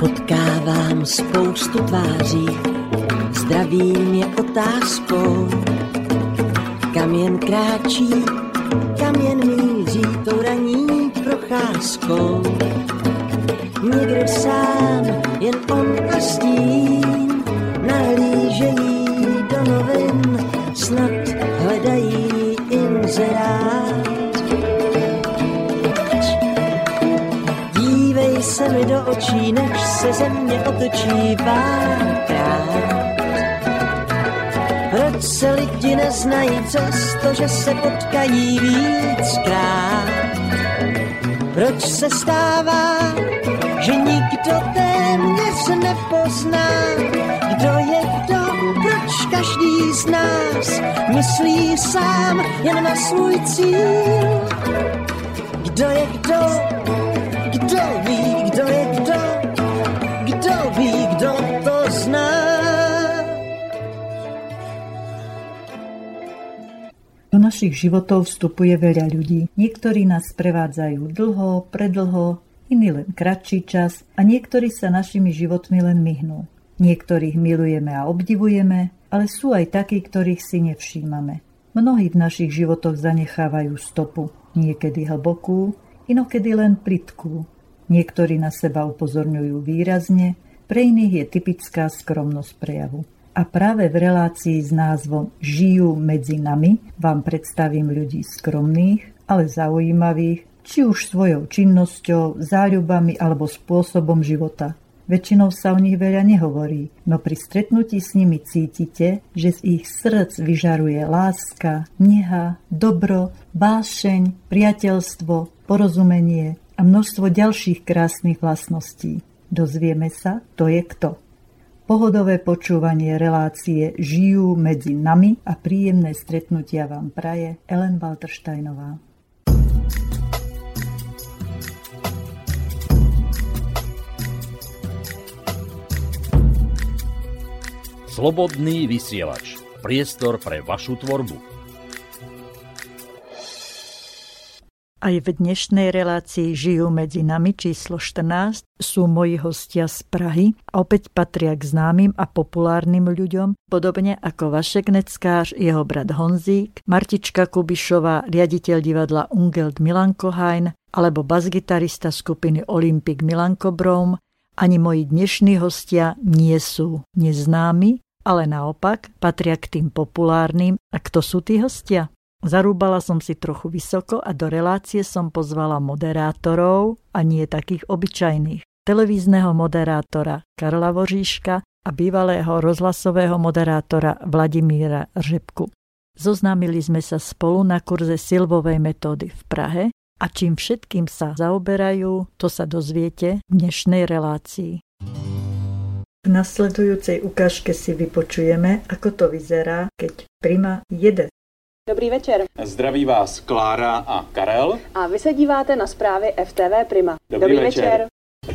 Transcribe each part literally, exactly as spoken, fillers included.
Potkávám spoustu tváří, zdravím je otázkou, kam jen kráčí, kam jen míří tou ranní procházkou. Někdo sám, jen on a stín, nahlížejí do novin, snad hledají inzerát. Dívej se mi do očí, než se ze mě otočí párkrát. Proč se lidi neznají, přesto, že se potkají víckrát? Proč se stává, že nikdo téměř nepozná, kdo je kdo, proč každý z nás myslí sám jen na svůj cíl? Kdo je kdo, kdo ví, kdo je kdo, kdo ví, kdo to zná? Do našich životov vstupuje veľa ľudí. Niektorí nás prevádzajú dlho, predlho, iní len kratší čas a niektorí sa našimi životmi len myhnú. Niektorých milujeme a obdivujeme, ale sú aj takí, ktorých si nevšímame. Mnohí v našich životoch zanechávajú stopu, niekedy hlbokú, inokedy len plytkú. Niektorí na seba upozorňujú výrazne, pre iných je typická skromnosť prejavu. A práve v relácii s názvom Žijú medzi nami vám predstavím ľudí skromných, ale zaujímavých, či už svojou činnosťou, záľubami alebo spôsobom života. Väčšinou sa o nich veľa nehovorí, no pri stretnutí s nimi cítite, že z ich srdc vyžaruje láska, neha, dobro, vášeň, priateľstvo, porozumenie a množstvo ďalších krásnych vlastností. Dozvieme sa, kto je kto. Pohodové počúvanie relácie Žijú medzi nami a príjemné stretnutia vám praje Ellen Waltersteinová. Slobodný vysielač. Priestor pre vašu tvorbu. Aj v dnešnej relácii Žijú medzi nami číslo štrnásť sú moji hostia z Prahy a opäť patria k známym a populárnym ľuďom, podobne ako Vašek Neckář, jeho brat Honzík, Martička Kubišová, riaditeľ divadla Ungelt Milanko Hajn alebo basgitarista skupiny Olympic Milanko Broum. Ani moji dnešní hostia nie sú neznámi, ale naopak patria k tým populárnym. A kto sú tí hostia? Zarúbala som si trochu vysoko a do relácie som pozvala moderátorov a nie takých obyčajných. Televízneho moderátora Karla Voříška a bývalého rozhlasového moderátora Vladimíra Řepku. Zoznámili sme sa spolu na kurze Silvovej metódy v Prahe a čím všetkým sa zaoberajú, to sa dozviete v dnešnej relácii. V nasledujúcej ukážke si vypočujeme, ako to vyzerá, keď Prima jede. Dobrý večer. Zdraví vás Klára a Karel. A vy se díváte na zprávy F T V Prima. Dobrý, Dobrý večer. večer.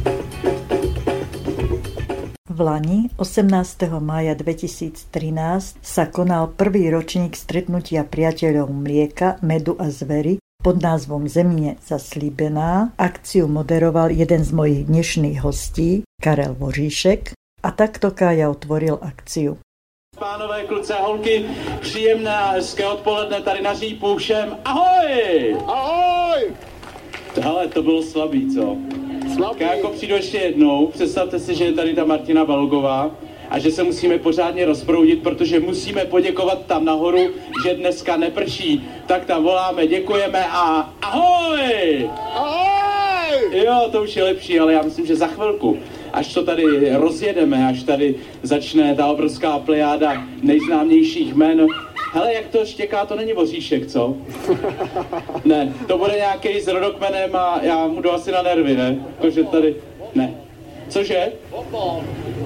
V lani osemnásteho mája dvetisíctrinásť sa konal prvý ročník stretnutia priateľov mlieka, medu a zvery pod názvom Zemne zaslíbená. Akciu moderoval jeden z mojich dnešných hostí, Karel Voříšek, a takto Kája otvoril akciu. Pánové, kluci a holky, příjemné a hezké odpoledne tady na Řípu všem. Ahoj! Ahoj! Hele, to bylo slabý, co? Slabý. Já jako přijdu ještě jednou, představte si, že je tady ta Martina Balgová a že se musíme pořádně rozproudit, protože musíme poděkovat tam nahoru, že dneska neprší. Tak tam voláme, děkujeme a ahoj! Ahoj! Jo, to už je lepší, ale já myslím, že za chvilku, až to tady rozjedeme, až tady začne ta obrovská plejáda nejznámějších jmen. Hele, jak to štěká, to není Voříšek, co? Ne, to bude nějaký s rodokmenem a já mu jdu asi na nervy, ne? Jakože tady, ne. Cože? Bonbon.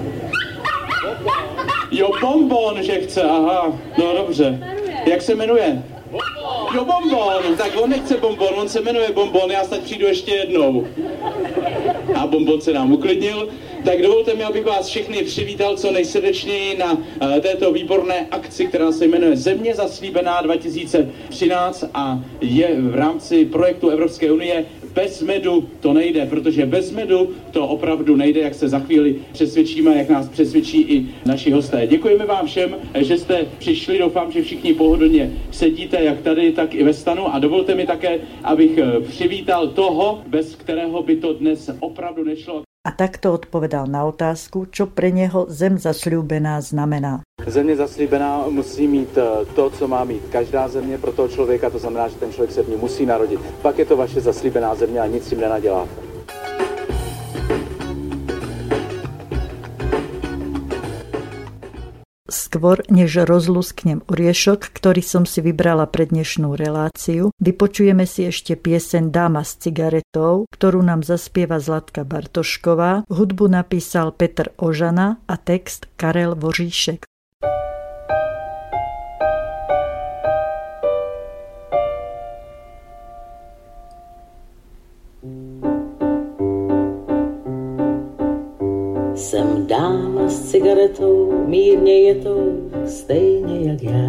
Jo, bonbon, že chce, aha, no dobře. Jak se jmenuje? Jo, bonbon, tak on nechce bonbon, on se jmenuje bonbon, já snad přijdu ještě jednou. A bonbon se nám uklidnil. Tak dovolte mi, abych vás všechny přivítal co nejsrdečněji na uh, této výborné akci, která se jmenuje Země zaslíbená dva tisíce třináct a je v rámci projektu Evropské unie bez medu to nejde, protože bez medu to opravdu nejde, jak se za chvíli přesvědčíme, jak nás přesvědčí i naši hosté. Děkujeme vám všem, že jste přišli, doufám, že všichni pohodlně sedíte, jak tady, tak i ve stanu a dovolte mi také, abych přivítal toho, bez kterého by to dnes opravdu nešlo. A takto odpovedal na otázku, čo pre neho zem zasľúbená znamená. Země zaslíbená musí mít to, co má mít každá země pro toho člověka, to znamená, že ten člověk se v ní musí narodit. Pak je to vaše zaslíbená země a nic s tím nenaděláte. Skôr než rozlusknem oriešok, ktorý som si vybrala pre dnešnú reláciu, vypočujeme si ešte pieseň Dáma s cigaretou, ktorú nám zaspieva Zlatka Bartošková, hudbu napísal Petr Ožana a text Karel Voříšek. Jsem dáma s cigaretou, mírně jetou, stejně jak já.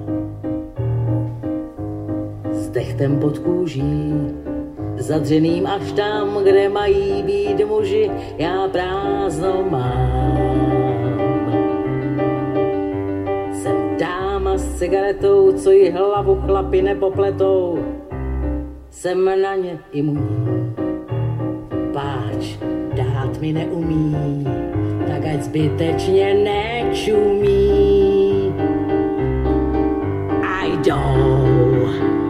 S dechtem pod kůží, zadřeným až tam, kde mají být muži, já prázdno mám. Jsem dáma s cigaretou, co jí hlavu chlapi nepopletou, jsem na ně imunní. Páč dát mi neumí, tak ať zbytečně nečumí. A jdou.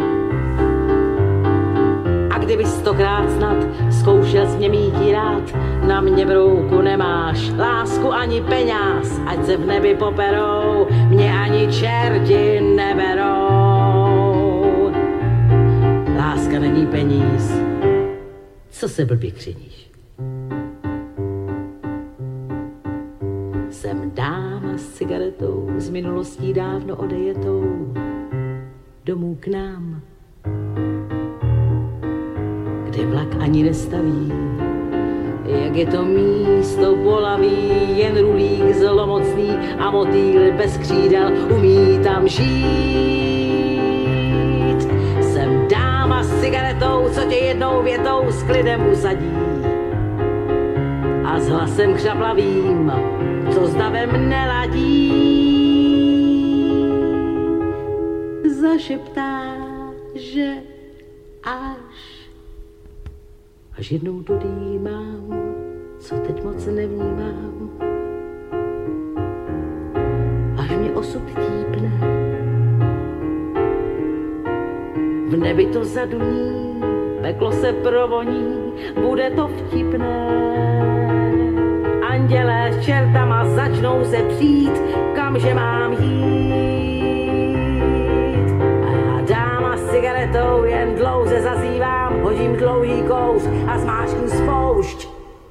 A kdyby stokrát snad zkoušel s mě mítí rád, na mě brouku nemáš lásku ani peněz, ať se v nebi poperou, mě ani čerti neberou. Láska není peníz, co se blbě křiníš? Jsem dáma s cigaretou, s minulostí dávno odejetou, domů k nám, kde vlak ani nestaví, jak je to místo bolavý, jen rulík zlomocný a motýl bez křídel umí tam žít. Jsem dáma s cigaretou, co tě jednou větou s klidem usadí a s hlasem křaplavým, co s davem neladí, zašeptá, že až, až jednou dodýmám, co teď moc nevnímám, až mě osud típne, v nebi to zaduní, peklo se provoní, bude to vtipné. Andělé s čertama začnou se přijít, kamže mám jít. A já dáma s cigaretou jen dlouze zazývám, hodím dlouhý kous a zmáčknu spoušť.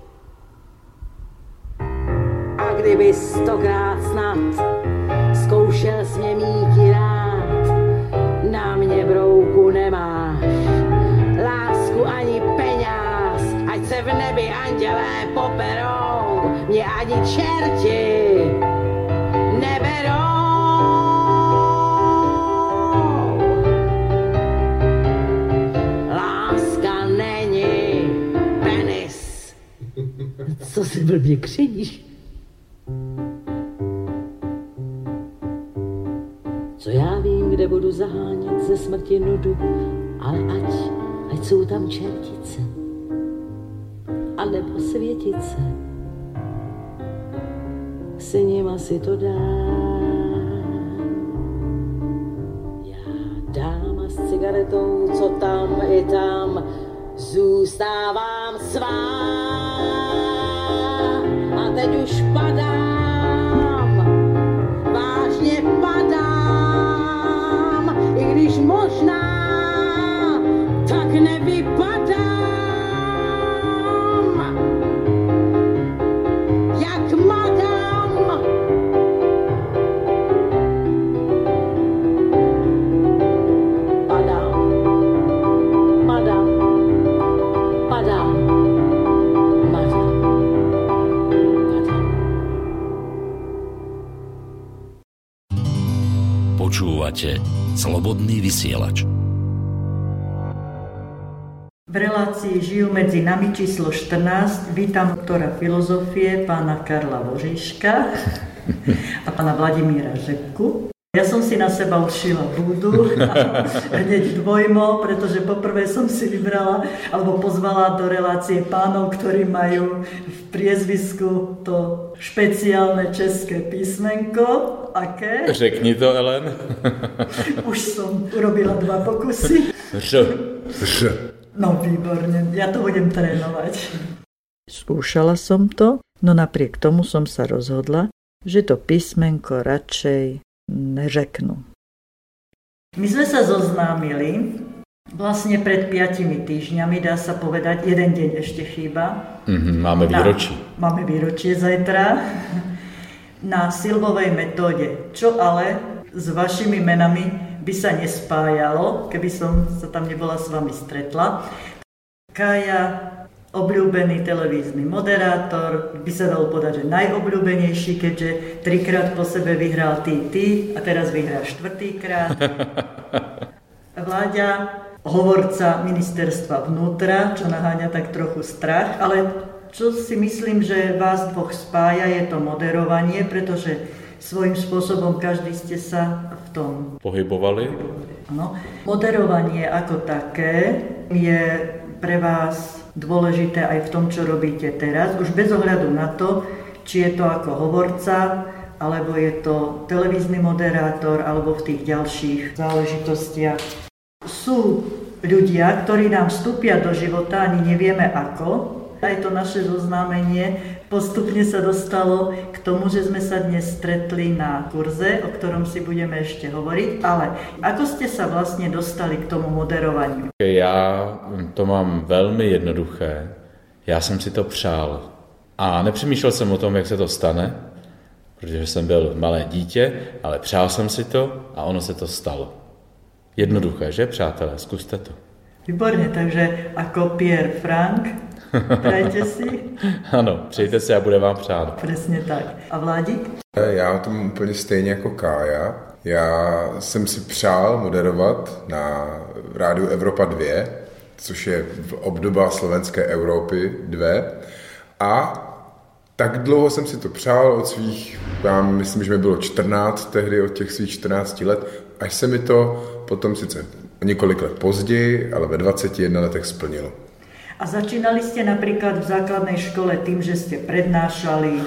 A kdyby stokrát snad zkoušel s mě mít rád, na mě brouku nemáš lásku ani peněz, ať se v nebi andělé poperou, mě ani čerti neberou. Láska není penis. Co si blbě křiníš? Co já vím, kde budu zahánět ze smrti nudu, ale ať, ať jsou tam čertice, anebo světice, s nima si to dám. Já dáma s cigaretou, co tam i tam, zůstávám svá. A teď už padám, vážně padám, i když možná tak nevypadám. Jak madam. Padám, madam, padám, madam, padám. Počúvate Slobodný vysielač. V relácii Žijú medzi nami číslo štrnásť vítam doktora filozofie pána Karla Voříška a pána Vladimíra Řepku. Ja som si na seba ušila búdu, hneď dvojmo, pretože poprvé som si vybrala alebo pozvala do relácie pánov, ktorí majú v priezvisku to špeciálne české písmenko. Aké? Řekni to, Ellen. Už som urobila dva pokusy. Ř. Ř. No výborne, ja to budem trénovať. Skúšala som to, no napriek tomu som sa rozhodla, že to písmenko radšej neřeknu. My sme sa zoznámili vlastne pred piatimi týždňami, dá sa povedať, jeden deň ešte chýba. Mm-hmm, máme výročí. Na, máme výročie zajtra. Na Silvovej metóde, čo ale s vašimi menami by sa nespájalo, keby som sa tam nebola s vami stretla. Kája, obľúbený televízny moderátor, by sa dalo povedať, že najobľúbenejší, keďže trikrát po sebe vyhral ty, ty a teraz vyhrá štvrtýkrát. Vláďa, hovorca ministerstva vnútra, čo naháňa tak trochu strach, ale čo si myslím, že vás dvoch spája, je to moderovanie, pretože svojím spôsobom každý ste sa v tom pohybovali. Áno. Moderovanie ako také je pre vás dôležité aj v tom, čo robíte teraz, už bez ohľadu na to, či je to ako hovorca, alebo je to televízny moderátor, alebo v tých ďalších záležitostiach. Sú ľudia, ktorí nám vstúpia do života, ani nevieme ako. Aj to naše zoznámenie postupne sa dostalo k tomu, že sme sa dnes stretli na kurze, o ktorom si budeme ešte hovoriť, ale ako ste sa vlastne dostali k tomu moderovaniu? Já to mám velmi jednoduché. Já jsem si to přál. A nepřemýšlel jsem o tom, jak se to stane, protože jsem byl malé dítě, ale přál jsem si to a ono se to stalo. Jednoduché, že, přátelé? Zkuste to. Výborně, takže jako Pierre Frank, prajte si. Ano, přejte si a bude vám přát. Přesně tak. A Vládík? Já tomu úplně stejně jako Kája. Já jsem si přál moderovat na rádiu Evropa dva, což je v obdoba slovenské Evropy dva. A tak dlouho jsem si to přál od svých, já myslím, že mi bylo čtrnáct tehdy, od těch svých čtrnácti let, až se mi to potom sice několik let později, ale ve dvadsiatich jednoch letech splnilo. A začínali ste napríklad v základnej škole tým, že ste prednášali?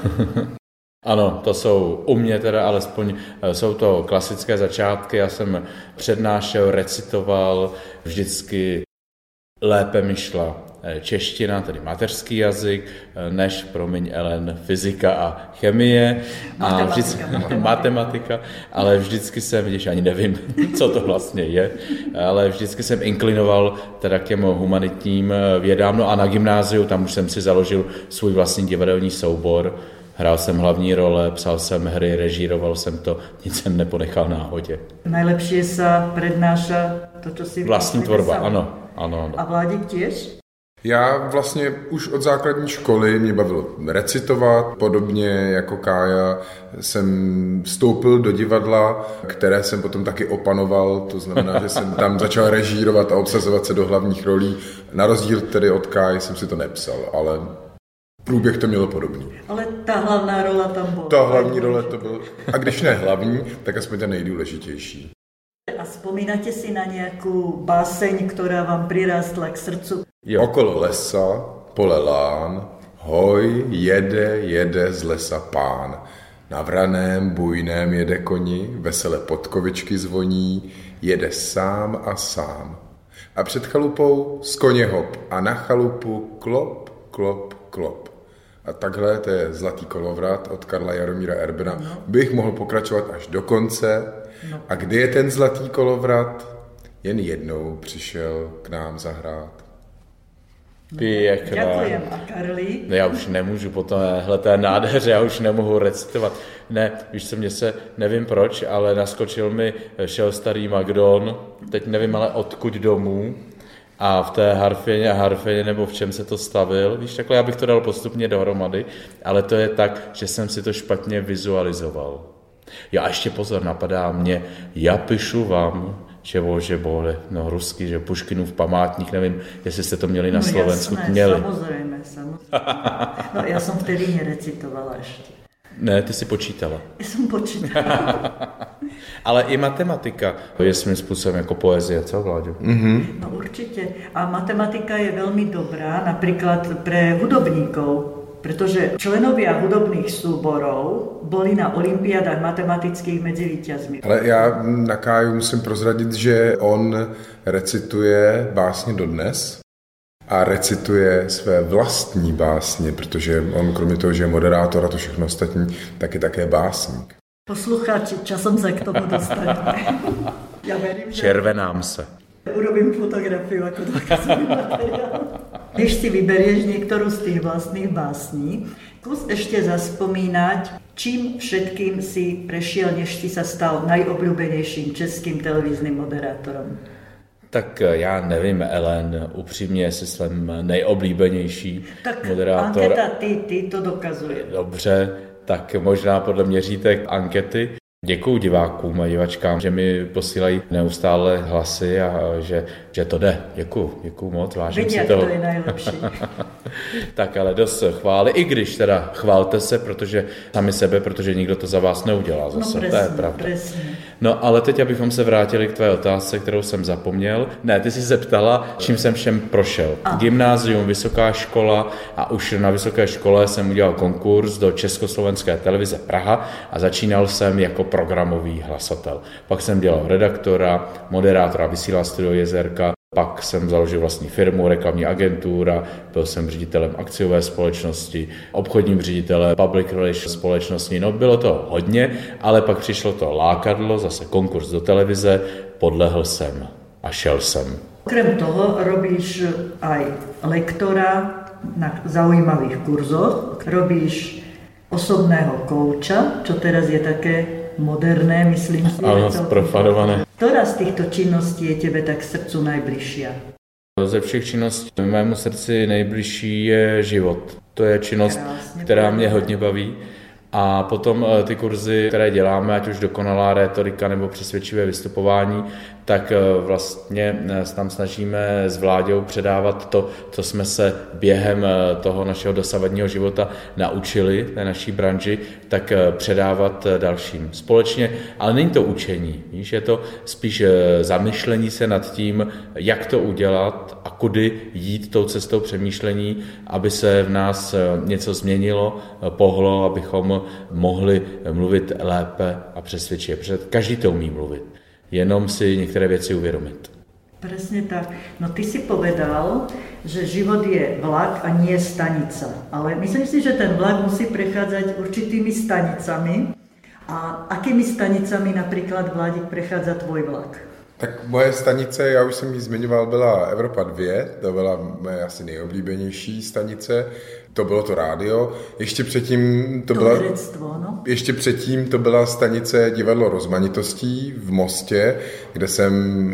Ano, to jsou u mě teda alespoň, jsou to klasické začátky. Já jsem přednášel, recitoval, vždycky lépe mi šla čeština, tedy mateřský jazyk, než, promiň Ellen, fyzika a chemie. Matematika. A vždycky, matematika, ale vždycky jsem, když ani nevím, co to vlastně je, ale vždycky jsem inklinoval teda k těm humanitním vědám. No a na gymnáziu, tam už jsem si založil svůj vlastní divadelní soubor. Hrál jsem hlavní role, psal jsem hry, režíroval jsem to, nic jsem neponechal náhodě. Najlepšie sa prednáša to, čo si... Vlastní tvorba, ano, ano, ano. A Vládík tiež? Já vlastně už od základní školy mě bavilo recitovat, podobně jako Kája jsem vstoupil do divadla, které jsem potom taky opanoval, to znamená, že jsem tam začal režírovat a obsazovat se do hlavních rolí. Na rozdíl tedy od Káji jsem si to nepsal, ale průběh to mělo podobný. Ale ta hlavná rola tam byla. Ta hlavní role to bylo, a když ne hlavní, tak aspoň ta nejdůležitější. A spomínate si na nejakú báseň, ktorá vám prirástla k srdcu? Jo. Okolo lesa, pole lán, hoj, jede, jede z lesa pán. Na vraném, bujném jede koni, vesele podkovičky zvoní, jede sám a sám. A před chalupou z koně hop a na chalupu klop, klop, klop. A takhle, to je Zlatý kolovrat od Karla Jaromíra Erbena. No. Bych mohl pokračovat až do konce. No. A kdy je ten Zlatý kolovrat? Jen jednou přišel k nám zahrát. Pěkná. Ďakujem. A Karli? Ne, já už nemůžu po téhle té nádheře, já už nemohu recitovat. Ne, víš co, mě se, nevím proč, ale naskočil mi Šel starý Magdon, teď nevím ale odkud domů, a v té harfěně a harfěně, nebo v čem se to stavil, víš, takhle já bych to dal postupně dohromady, ale to je tak, že jsem si to špatně vizualizoval. Já ještě pozor, napadá mě, já píšu vám, Čevo, že bole, no rusky, že Puškinův památník, nevím, jestli jste to měli na no, Slovensku. Jasné, měli. Samozrejme, samozrejme. No ja som vtedy nerecitovala ešte. Ne, ty si počítala. Ja som počítala. Ale i matematika je svým způsobem jako poezie, co, Vláďo? Mm-hmm. No určite. A matematika je veľmi dobrá, napríklad pre hudobníkov, pretože členovia hudobných súborov boli na olympiádach matematických medzi víťazmi. Ale já na Káju musím prozradit, že on recituje básně dodnes a recituje své vlastní básně, protože on kromě toho, že je moderátor a to všechno ostatní, tak je také básník. Poslucháči, časom sa k tomu dostaneme. Ja verím, že... Červenám se. Urobím fotografiu ako dôkazový materiál. Než si vyberieš niektorú z tých vlastných básní, kus ešte zaspomínať, čím všetkým si prešiel, než si sa stal najobľúbenejším českým televíznym moderátorom. Tak já nevím, Ellen, upřímně, jestli jsem nejoblíbenější tak moderátor. Tak anketa, ty, ty to dokazuje. Dobře, tak možná podle měřítek ankety. Děkuju divákům a divačkám, že mi posílají neustále hlasy a že, že to jde. Děkuju, děkuju moc, vážím Vidě, si toho. to je nejlepší. Tak ale dost chvály, i když teda chválte se, protože sami sebe, protože nikdo to za vás neudělá zase, no presne, to je pravda. Presne. No ale teď, abychom se vrátili k tvé otázce, kterou jsem zapomněl. Ne, ty jsi se ptala, čím jsem všem prošel. A. Gymnázium, vysoká škola a už na vysoké škole jsem udělal konkurs do Československé televize Praha a začínal jsem jako programový hlasatel. Pak jsem dělal redaktora, moderátora, vysílal Studio Jezerka, pak jsem založil vlastní firmu, reklamní agentura, byl jsem ředitelem akciové společnosti, obchodním ředitelem public relations společnosti. No bylo to hodně, ale pak přišlo to lákadlo, zase konkurs do televize, podlehl jsem a šel jsem. Okrem toho robíš aj lektora na zaujímavých kurzoch, robíš osobného kouča, čo teraz je také moderné, myslím si. Áno, sprofanované. Ktorá z týchto činností je tebe tak srdcu najbližšia? Ze všech činností mému srdci nejbližší je život. To je činnost, Krásně, která mě hodně baví. A potom ty kurzy, které děláme, ať už dokonalá rétorika nebo přesvědčivé vystupování, tak vlastně tam snažíme s Vláďou předávat to, co jsme se během toho našeho dosavadního života naučili v té naší branži, tak předávat dalším společně. Ale není to učení, víš, je to spíš zamyšlení se nad tím, jak to udělat a kudy jít tou cestou přemýšlení, aby se v nás něco změnilo, pohlo, abychom mohli mluvit lépe a přesvědčit. Protože každý to umí mluvit. Jenom si některé věci uvědomit. Presne tak. No ty si povedal, že život je vlak a nie stanica. Ale myslím si, že ten vlak musí prechádzať určitými stanicami. A akými stanicami napríklad, Vládik, prechádza tvoj vlak? Tak moje stanice, já už jsem ji zmiňoval, byla Evropa dva, to byla moje asi nejoblíbenější stanice. To bylo to rádio. Ještě předtím to, to byla, herectvo, no? Ještě předtím to byla stanice Divadlo rozmanitostí v Mostě, kde jsem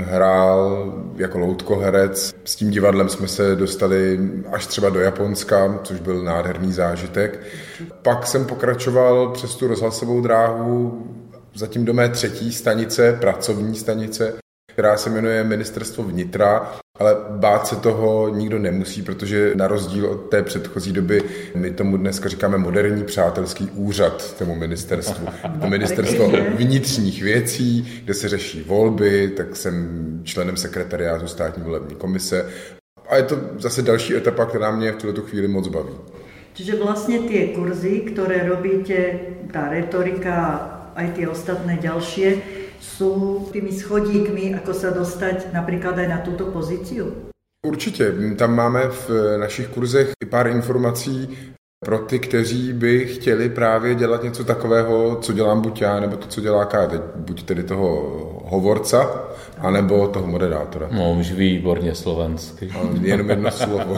hrál jako loutkoherec. S tím divadlem jsme se dostali až třeba do Japonska, což byl nádherný zážitek. Pak jsem pokračoval přes tu rozhlasovou dráhu zatím do mé třetí stanice, pracovní stanice, která se jmenuje Ministerstvo vnitra, ale bát se toho nikdo nemusí, protože na rozdíl od té předchozí doby my tomu dneska říkáme moderní přátelský úřad tomu ministerstvu. To ministerstvo vnitřních věcí, kde se řeší volby, tak jsem členem sekretariátu státní volební komise. A je to zase další etapa, která mě v tuto chvíli moc baví. Čiže vlastně ty kurzy, které robíte, ta retorika aj tie ostatné ďalšie, sú tými schodíkmi, ako sa dostať napríklad aj na túto pozíciu? Určitě. Tam máme v našich kurzech i pár informací pro ty, kteří by chtěli právě dělat něco takového, co dělám buď já, nebo to, co dělá Kája. Teď buď tedy toho hovorca, anebo toho moderátora. No, už výborně slovensky. Jenom jedno slovo.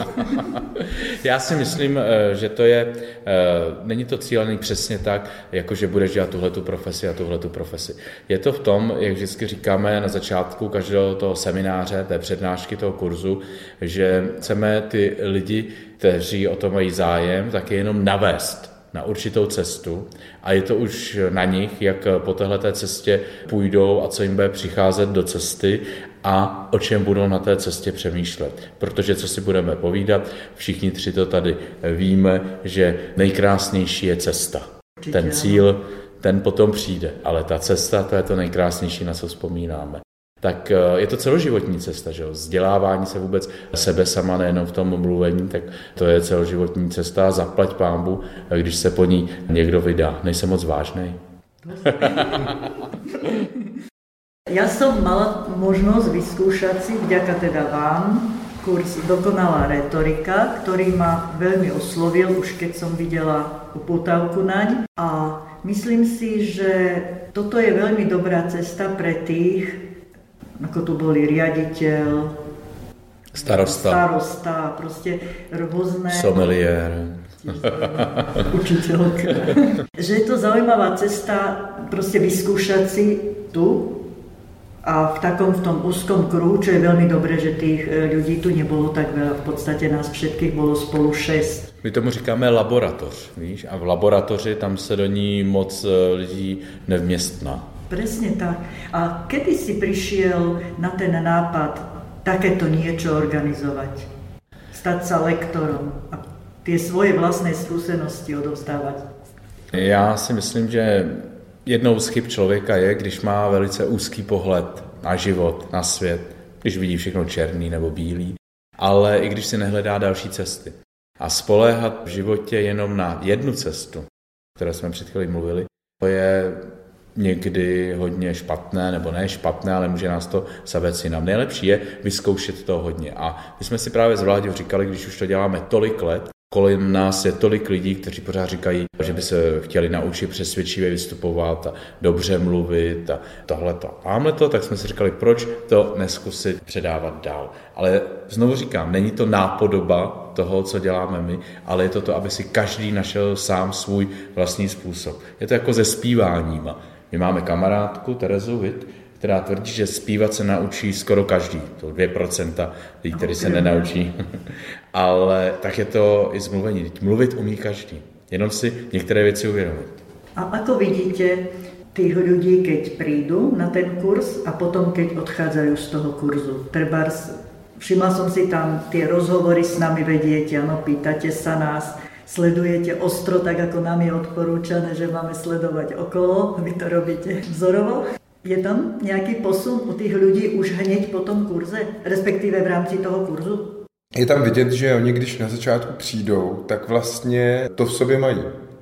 Já si myslím, že to je, není to cílený přesně tak, jako že budeš dělat tuhletu profesi a tuhletu profesi. Je to v tom, jak vždycky říkáme na začátku každého toho semináře, té přednášky, toho kurzu, že chceme ty lidi, kteří o to mají zájem, tak je jenom navést na určitou cestu a je to už na nich, jak po téhleté cestě půjdou a co jim bude přicházet do cesty a o čem budou na té cestě přemýšlet. Protože co si budeme povídat, všichni tři to tady víme, že nejkrásnější je cesta. Ten cíl, ten potom přijde, ale ta cesta, to je to nejkrásnější, na co vzpomínáme. Tak je to celoživotní cesta, že jo? Vzdělávání se vůbec sebe sama, nejenom v tom mluvení, tak to je celoživotní cesta, zaplať pánbu, když se po ní někdo vydá. Nejsem moc vážnej. Ja som mala možnosť vyskúšať si, vďaka teda vám, kurz Dokonalá retorika, ktorý ma veľmi oslovil, už keď som videla upútavku naň. A myslím si, že toto je veľmi dobrá cesta pre tých, ako tu boli riaditeľ, starosta, starosta proste rôzne... Sommelier. Učiteľka. Že je to zaujímavá cesta proste vyskúšať si tu a v takom v tom úzkom kruhu, čo je veľmi dobré, že tých ľudí tu nebolo tak veľa, v podstate nás všetkých bolo spolu šest. My tomu říkáme laboratoř, víš? A v laboratoři tam se do ní moc lidí nevměstná. Presne tak. A kedy si prišiel na ten nápad takéto niečo organizovať? Stať sa lektorom a tie svoje vlastné skúsenosti odovzdávať? Já si myslím, že jednou z chyb člověka je, když má velice úzký pohled na život, na svět, když vidí všechno černý nebo bílý, ale i když si nehledá další cesty. A spoléhat v životě jenom na jednu cestu, o které jsme před chvíli mluvili, to je někdy hodně špatné, nebo ne špatné, ale může nás to savec jinam. Nejlepší je vyzkoušet to hodně. A my jsme si právě s Vláďou říkali, když už to děláme tolik let, kolem nás je tolik lidí, kteří pořád říkají, že by se chtěli naučit přesvědčivě vystupovat a dobře mluvit a tohleto. Támhleto, tak jsme si říkali, proč to neskusit předávat dál. Ale znovu říkám, není to nápodoba toho, co děláme my, ale je to to, aby si každý našel sám svůj vlastní způsob. Je to jako se zpíváním. My máme kamarádku Terezu Witt, která tvrdí, že zpívat se naučí skoro každý. To dvě procenta lidí, kteří se nenaučí. Ale tak je to i s mluvením. Mluvit umí každý. Jenom si některé věci uvědomit. A ako vidíte tých ľudí, keď prídu na ten kurz a potom, keď odchádzajú z toho kurzu? Trebárs, všimla som si tam tie rozhovory s nami vediete, ano, pýtate sa nás, sledujete ostro, tak ako nám je odporúčané, že máme sledovať okolo, vy to robíte vzorovo. Je tam nejaký posun u tých ľudí už hneď po tom kurze, respektíve v rámci toho kurzu? Je tam vidět, že oni, když na začátku přijdou, tak vlastně to v sobě mají.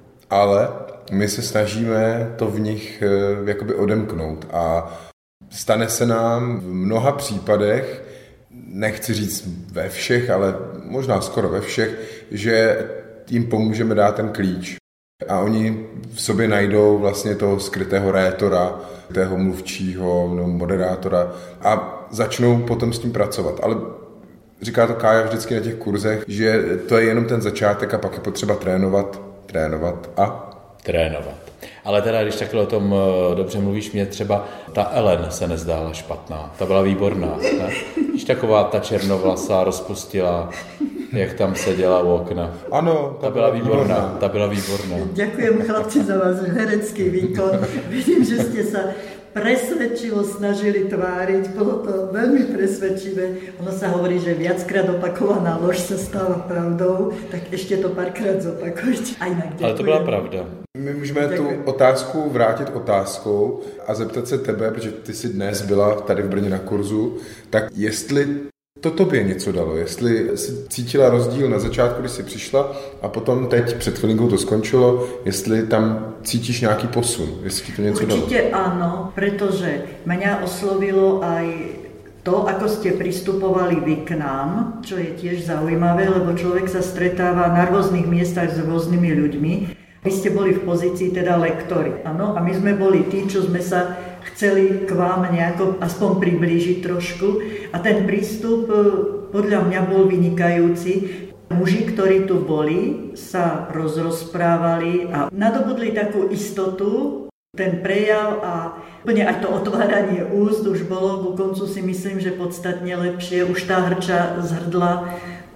Ale my se snažíme to v nich jakoby odemknout a stane se nám v mnoha případech, nechci říct ve všech, ale možná skoro ve všech, že jim pomůžeme dát ten klíč. A oni v sobě najdou vlastně toho skrytého rétora, tého mluvčího, no, moderátora a začnou potom s tím pracovat. Ale říká to Kája vždycky na těch kurzech, že to je jenom ten začátek a pak je potřeba trénovat, trénovat a... Trénovat. Ale teda, když takhle o tom dobře mluvíš, mě třeba ta Ellen se nezdála špatná. Ta byla výborná, ne? Když taková ta černovlasá rozpustila, jak tam seděla u okna. Ano, ta, ta byla výborná. výborná. Ta byla výborná. Ďakujem chlapci za váš herecký výkon. Vidím, že ste sa presvedčivo snažili tváriť. Bolo to veľmi presvedčivé. Ono sa hovorí, že viackrát opakovaná lož sa stáva pravdou, tak ešte to párkrát zopakujte. A inak ďakujem. Ale to byla pravda. My můžeme tu otázku vrátit otázkou a zeptat se tebe, protože ty jsi dnes byla tady v Brně na kurzu, tak jestli to tobě něco dalo, jestli jsi cítila rozdíl na začátku, když jsi přišla a potom teď před chvilinkou to skončilo, jestli tam cítíš nějaký posun, jestli ti to něco dalo. Určite áno, pretože mňa oslovilo aj to, ako ste pristupovali vy k nám, čo je tiež zaujímavé, lebo človek sa stretáva na rôznych miestach s rôznymi ľuďmi. Vy ste boli v pozícii teda lektori, áno, a my sme boli tí, čo sme sa chceli k vám nejako aspoň priblížiť trošku a ten prístup podľa mňa bol vynikajúci. Muži, ktorí tu boli, sa rozrozprávali a nadobudli takú istotu, ten prejav a úplne aj to otváranie úst už bolo, ku koncu si myslím, že podstatne lepšie, už tá hrča z hrdla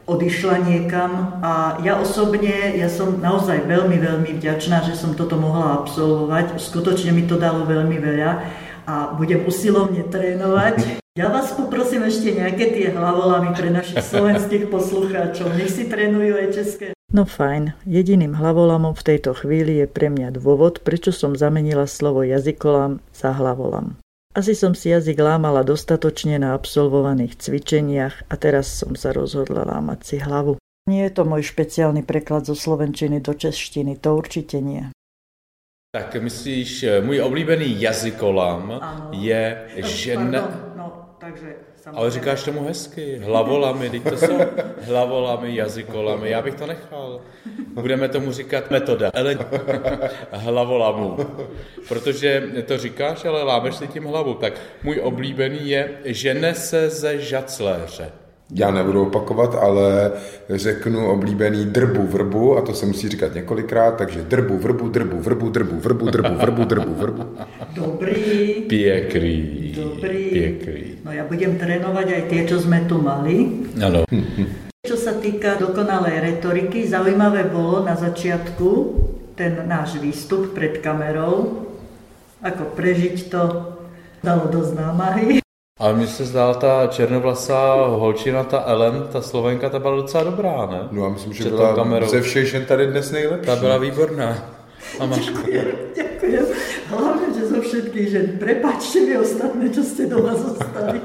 odišla niekam a ja osobne, ja som naozaj veľmi, veľmi vďačná, že som toto mohla absolvovať. Skutočne mi to dalo veľmi veľa a budem usilovne trénovať. Ja vás poprosím ešte nejaké tie hlavolamy pre našich slovenských poslucháčov. Nech si trénujú aj české. No fajn, jediným hlavolamom v tejto chvíli je pre mňa dôvod, prečo som zamenila slovo jazykolam za hlavolam. Asi som si jazyk lámala dostatočne na absolvovaných cvičeniach a teraz som sa rozhodla lámať si hlavu. Nie je to môj špeciálny preklad zo slovenčiny do češtiny, to určite nie. Tak myslíš, můj oblíbený jazykolam ano. je žen... No, takže... Ale říkáš tomu hezky, hlavolamy, teď to jsou hlavolamy, jazykolamy, já bych to nechal. Budeme tomu říkat metoda hlavolamů, protože to říkáš, ale lámeš si tím hlavu. Tak můj oblíbený je žene se ze žacléře. Já nebudu opakovat, ale řeknu oblíbený drbu vrbu a to se musí říkat několikrát, takže drbu vrbu, drbu vrbu, drbu vrbu, drbu vrbu, drbu vrbu. Dobrý. Pěkný. Dobrý. Pěkný. No ja budem trénovať aj tie, čo sme tu mali. Áno. Čo sa týka dokonalej retoriky, zaujímavé bolo na začiatku ten náš výstup pred kamerou, ako prežiť to dalo dosť námahy. Ale mně se zdál ta černovlasá holčina, ta Ellen, ta Slovenka, ta byla docela dobrá, ne? No a myslím, že byla kamerou. Ze všech žen tady dnes nejlepší. Ta byla výborná. A máš... Ďakujem, ďakujem. Hlavne, že zo všetkých žen. Prepáčte mi ostatné, čo ste doma zostali.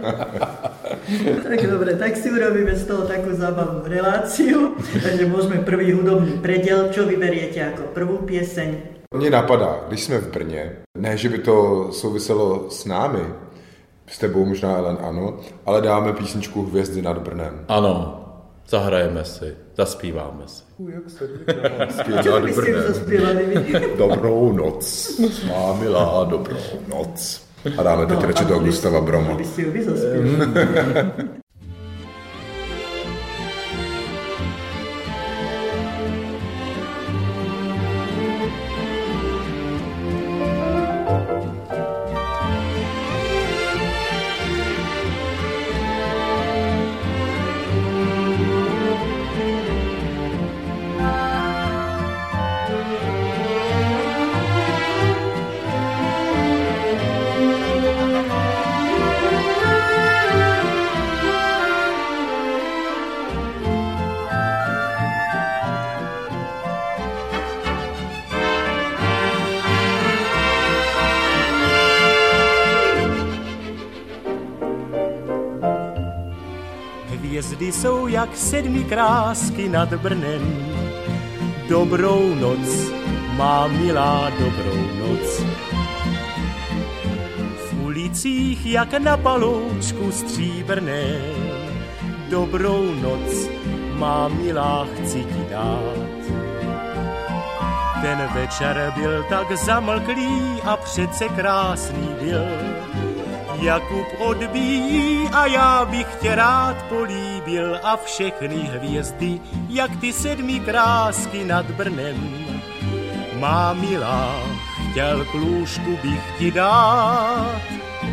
Tak dobre, tak si urobíme z toho takú zábavnú reláciu. Takže môžeme prvý hudobný prediel. Čo vyberiete ako prvú pieseň? Mně napadá, když jsme v Brně, ne, že by to souviselo s námi, s tebou možná, Ellen, ano, ale dáme písničku Hvězdy nad Brnem. Ano, zahrajeme si, zaspíváme si. U, jak se Hvězdy nad Brnem. Dobrou noc, má milá, dobrou noc. A dáme teď no, radši do Gustava Broma. Aby si ju vy zaspívali. Hvězdy jsou jak sedmi krásky nad Brnem. Dobrou noc, má milá, dobrou noc. V ulicích jak na paloučku stříbrném. Dobrou noc, má milá, chci ti dát. Ten večer byl tak zamlklý a přece krásný byl. Jakub odbíjí a já bych tě rád políbil a všechny hvězdy, jak ty sedmi krásky nad Brnem. Má milá, chtěl klůžku bych ti dát.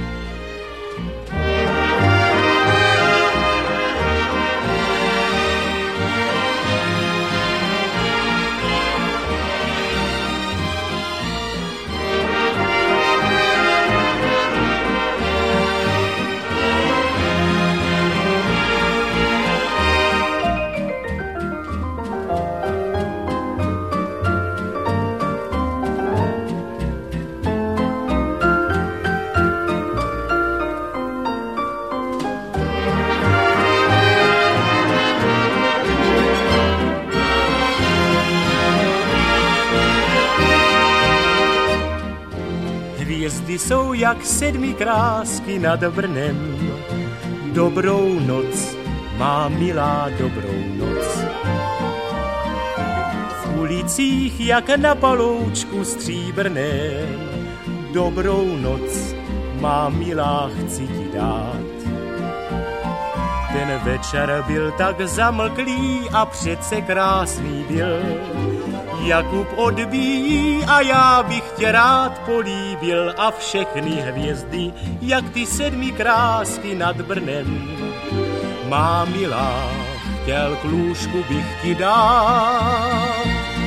Hvězdy jsou jak sedmi krásky nad Brnem. Dobrou noc, má milá, dobrou noc. V ulicích jak na paloučku stříbrném. Dobrou noc, má milá, chci ti dát. Ten večer byl tak zamlklý a přece krásný byl. Jakub odbíjí a já bych tě rád políbil a všechny hvězdy, jak ty sedmi krásky nad Brnem. Má milá, chtěl k lůžku bych ti dát.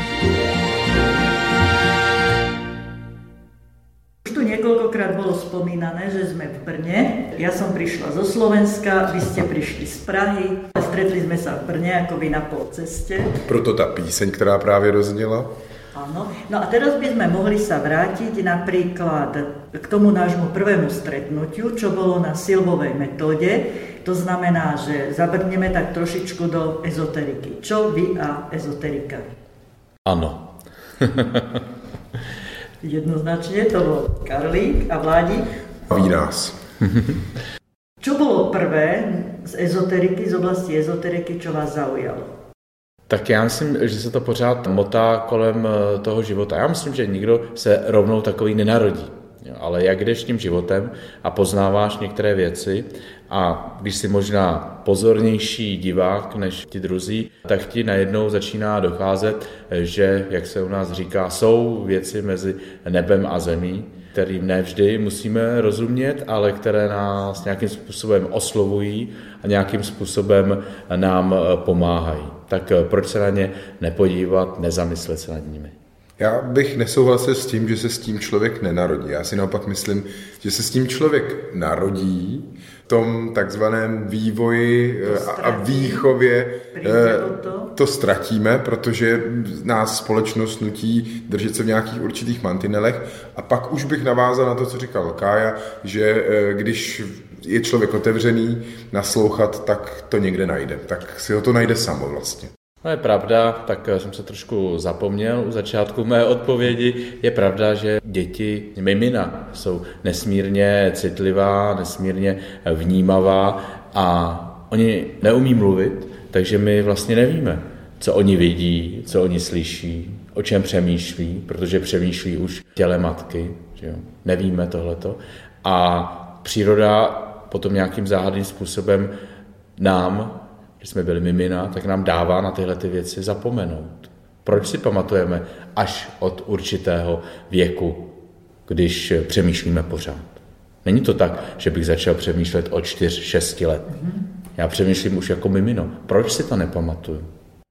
Už tu niekoľkokrát bolo spomínané, že sme v Brne. Ja som prišla zo Slovenska, vy ste prišli z Prahy. Stretli sme sa v Brne akoby na polceste. Proto ta píseň, která právě dozněla. Áno. No a teraz by sme mohli sa vrátiť napríklad k tomu nášmu prvému stretnutiu, čo bolo na Silvovej metóde. To znamená, že zabrneme tak trošičku do ezoteriky. Čo vy a ezoterika? Ano. Jednoznačne to bol Karlík a Vládi. Ví nás. Čo bolo prvé z ezoteriky, z oblasti ezoteriky, čo vás zaujalo? Tak já myslím, že se to pořád motá kolem toho života. Já myslím, že nikdo se rovnou takový nenarodí. Ale jak jdeš tím životem a poznáváš některé věci a když jsi možná pozornější divák než ti druzí, tak ti najednou začíná docházet, že, jak se u nás říká, jsou věci mezi nebem a zemí, kterým nevždy musíme rozumět, ale které nás nějakým způsobem oslovují a nějakým způsobem nám pomáhají. Tak proč se na ně nepodívat, nezamyslet se nad nimi? Já bych nesouhlasil s tím, že se s tím člověk nenarodí. Já si naopak myslím, že se s tím člověk narodí v tom takzvaném vývoji a, a výchově. To? to ztratíme, protože nás společnost nutí držet se v nějakých určitých mantinelech. A pak už bych navázal na to, co říkal Kája, že když je člověk otevřený naslouchat, tak to někde najde. Tak si ho to najde samo vlastně. No je pravda, tak jsem se trošku zapomněl u začátku mé odpovědi. Je pravda, že děti, mimina, jsou nesmírně citlivá, nesmírně vnímavá a oni neumí mluvit, takže my vlastně nevíme, co oni vidí, co oni slyší, o čem přemýšlí, protože přemýšlí už v těle matky, že jo? Nevíme tohleto. A příroda potom nějakým záhadným způsobem nám, když jsme byli mimina, tak nám dává na tyhle ty věci zapomenout. Proč si pamatujeme až od určitého věku, když přemýšlíme pořád? Není to tak, že bych začal přemýšlet od čtyř šesti let. Já přemýšlím už jako mimino. Proč si to nepamatuju?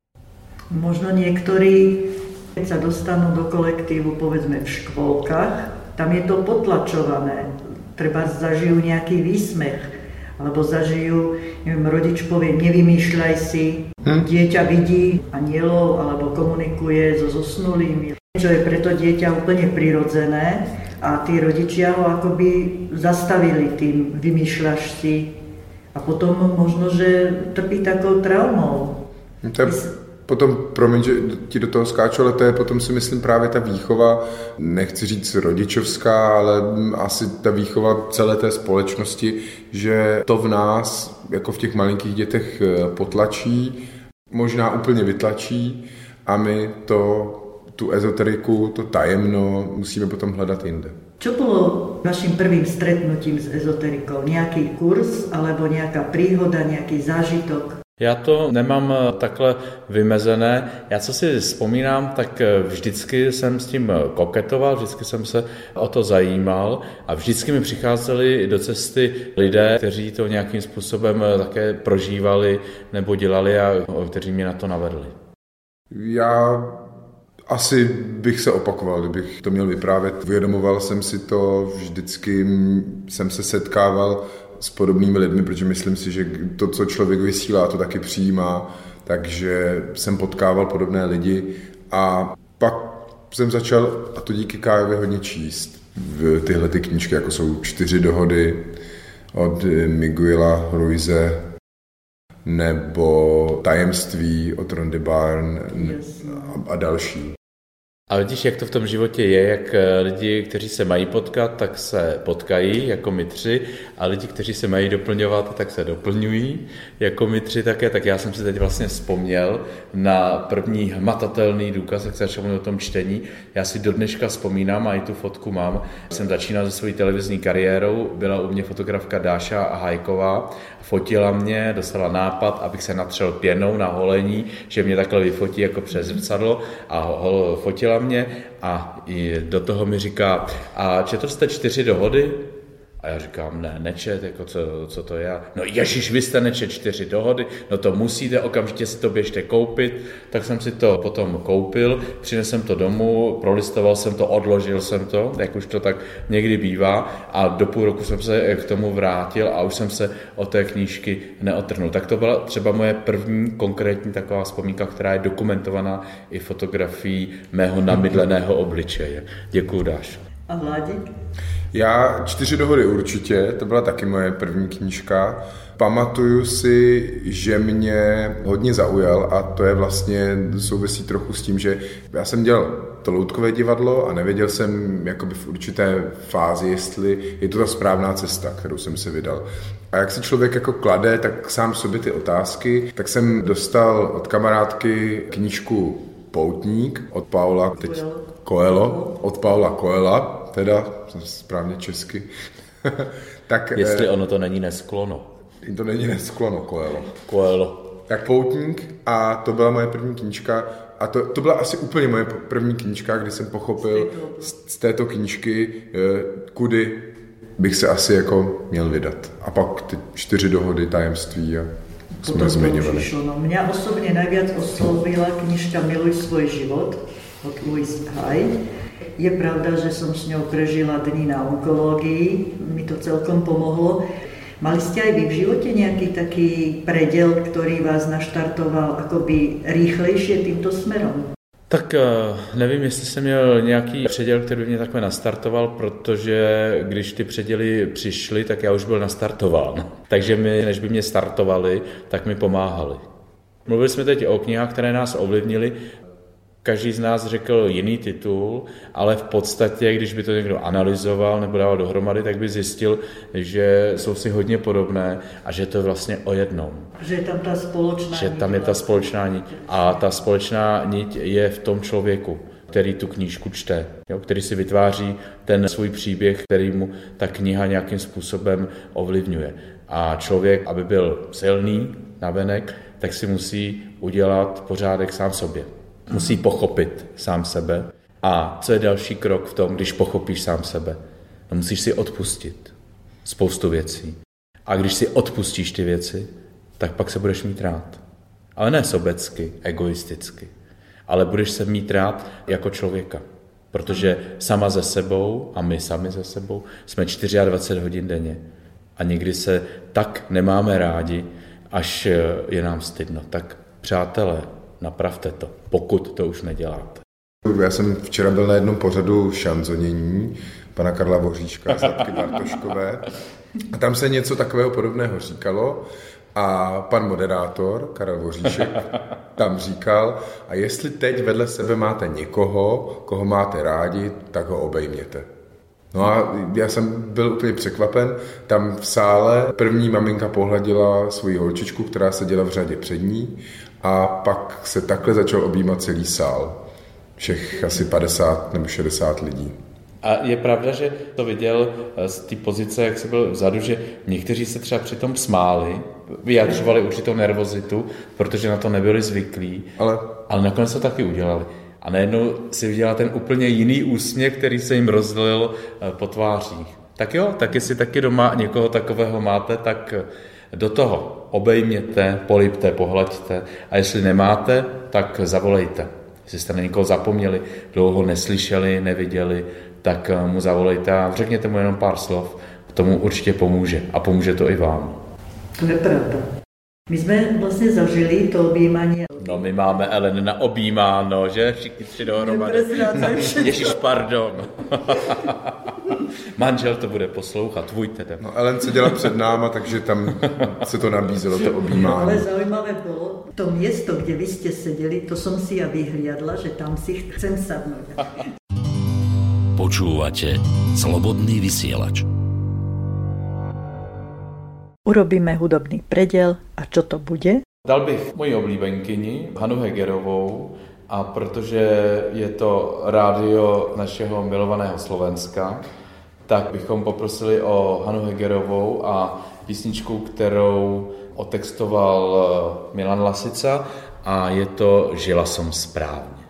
Možno niektorí, keď sa dostanú do kolektívu, povedzme v škôlkach, tam je to potlačované. Treba zažijú nejaký výsmech, alebo zažijú, neviem, rodič povie, nevymýšľaj si, hm? dieťa vidí anielov, alebo komunikuje so zosnulými, čo je pre to dieťa úplne prirodzené a tí rodičia ho akoby zastavili tým, vymýšľaš si a potom možno, že trpí takou traumou. To je potom, promiň, že ti do toho skáču, ale to je potom si myslím právě ta výchova, nechci říct rodičovská, ale asi ta výchova celé té společnosti, že to v nás, jako v těch malinkých dětech, potlačí, možná úplně vytlačí a my to, tu ezoteriku, to tajemno musíme potom hledat jinde. Čo bolo naším prvým stretnutím s ezoterikou? Nejaký kurz alebo nejaká príhoda, nejaký zážitok? Já to nemám takhle vymezené. Já co si vzpomínám, tak vždycky jsem s tím koketoval, vždycky jsem se o to zajímal a vždycky mi přicházeli do cesty lidé, kteří to nějakým způsobem také prožívali nebo dělali a kteří mě na to navedli. Já asi bych se opakoval, kdybych to měl vyprávět. Uvědomoval jsem si to, vždycky jsem se setkával s podobnými lidmi, protože myslím si, že to, co člověk vysílá, to taky přijímá, takže jsem potkával podobné lidi a pak jsem začal, a to díky Kájovi, hodně číst v tyhle ty knížky, jako jsou Čtyři dohody od Miguela Ruize nebo Tajemství od Rondy Byrne a další. A vidíš, jak to v tom životě je, jak lidi, kteří se mají potkat, tak se potkají, jako my tři, a lidi, kteří se mají doplňovat, tak se doplňují, jako my tři také. Tak já jsem si teď vlastně vzpomněl na první hmatatelný důkaz, jak se začal mluvit o tom čtení. Já si do dneška vzpomínám a i tu fotku mám. Jsem začínal se svojí televizní kariérou, byla u mě fotografka Dáša Hajková, fotila mě, dostala nápad, abych se natřel pěnou na holení, že mě takhle vyfotí jako přes zrcadlo a hol, fotila mě a i do toho mi říká, a četl jste Čtyři dohody? A já říkám, ne, nečet, jako co, co to je? No ježiš, vy jste nečet čtyři dohody, no to musíte, okamžitě si to běžte koupit. Tak jsem si to potom koupil, přinesl jsem to domů, prolistoval jsem to, odložil jsem to, jak už to tak někdy bývá, a do půl roku jsem se k tomu vrátil a už jsem se od té knížky neotrhnul. Tak to byla třeba moje první konkrétní taková vzpomínka, která je dokumentovaná i fotografií mého namydleného obličeje. Děkuju, Dáš. A Vládi? Já čtyři dohody určitě, to byla taky moje první knížka. Pamatuju si, že mě hodně zaujal a to je vlastně, souvisí trochu s tím, že já jsem dělal to loutkové divadlo a nevěděl jsem jakoby v určité fázi, jestli je to ta správná cesta, kterou jsem se vydal. A jak si člověk jako klade, tak sám sobě ty otázky, tak jsem dostal od kamarádky knížku Poutník od Paula teď Coelho, od Paula Coelha, teda správně česky. Tak, jestli ono to není nesklono. To není nesklono, Coelho. Coelho. Tak Poutník a to byla moje první knížka a to, to byla asi úplně moje první knížka, kdy jsem pochopil z, z této knížky, kudy bych se asi jako měl vydat. A pak ty čtyři dohody, tajemství a jsme zmiňovali. No, mňa osobne najviac oslovila knižka Miluj svoj život od Louise Hay. Je pravda, že som s ňou prežila dni na onkológii, mi to celkom pomohlo. Mali ste aj vy v živote nejaký taký predel, ktorý vás naštartoval akoby rýchlejšie týmto smerom? Tak nevím, jestli jsem měl nějaký předěl, který by mě takhle nastartoval, protože když ty předěly přišly, tak já už byl nastartován. Takže mi, než by mě startovali, tak mi pomáhali. Mluvili jsme teď o knihách, které nás ovlivnily. Každý z nás řekl jiný titul, ale v podstatě, když by to někdo analyzoval nebo dával dohromady, tak by zjistil, že jsou si hodně podobné a že to je vlastně o jednom. Že je tam ta společná Že tam je ta společná niť. A ta společná niť je v tom člověku, který tu knížku čte, jo, který si vytváří ten svůj příběh, který mu ta kniha nějakým způsobem ovlivňuje. A člověk, aby byl silný navenek, tak si musí udělat pořádek sám sobě. Musí pochopit sám sebe. A co je další krok v tom, když pochopíš sám sebe? No, musíš si odpustit spoustu věcí. A když si odpustíš ty věci, tak pak se budeš mít rád. Ale ne sobecky, egoisticky. Ale budeš se mít rád jako člověka. Protože sama ze sebou a my sami ze sebou jsme dvacet čtyři hodin denně. A někdy se tak nemáme rádi, až je nám stydno. Tak přátelé, napravte to, pokud to už neděláte. Já jsem včera byl na jednom pořadu šanzonění pana Karla Voříška z Zlatky Bartoškové a tam se něco takového podobného říkalo a pan moderátor Karel Voříšek tam říkal, a jestli teď vedle sebe máte někoho, koho máte rádi, tak ho obejměte. No a já jsem byl úplně překvapen. Tam v sále první maminka pohladila svoji holčičku, která seděla v řadě před ní, a pak se takhle začal objímat celý sál. Všech asi padesát nebo šedesát lidí. A je pravda, že to viděl z té pozice, jak se byl vzadu, že někteří se třeba přitom smáli, vyjadřovali určitou nervozitu, protože na to nebyli zvyklí, ale, ale nakonec to taky udělali. A najednou si viděla ten úplně jiný úsměv, který se jim rozlil po tvářích. Tak jo, tak jestli taky doma někoho takového máte, tak do toho obejměte, polipte, pohlaďte, a jestli nemáte, tak zavolejte. Jestli jste na někoho zapomněli, dlouho neslyšeli, neviděli, tak mu zavolejte a řekněte mu jenom pár slov. Tomu určitě pomůže a pomůže to i vám. To je pravda. My jsme vlastně zažili to objímání. No, my máme Ellen na objímáno, že? Všichni tři dohromady. Ježiš, pardon. Manžel to bude poslouchat, tvůj teda. No, Ellen seděla před náma, takže tam se to nabízelo, to objímání. Ale zaujímavé bylo, to město, kde vy jste seděli, to som si ja vyhliadla, že tam si chcem sadnúť. Počúvate Slobodný vysielač. Urobíme hudobný predel a čo to bude? Dal bych moji oblíbenkyni, Hanu Hegerovou, a protože je to rádio našeho milovaného Slovenska, tak bychom poprosili o Hanu Hegerovou a písničku, kterou otextoval Milan Lasica, a je to Žila som správně.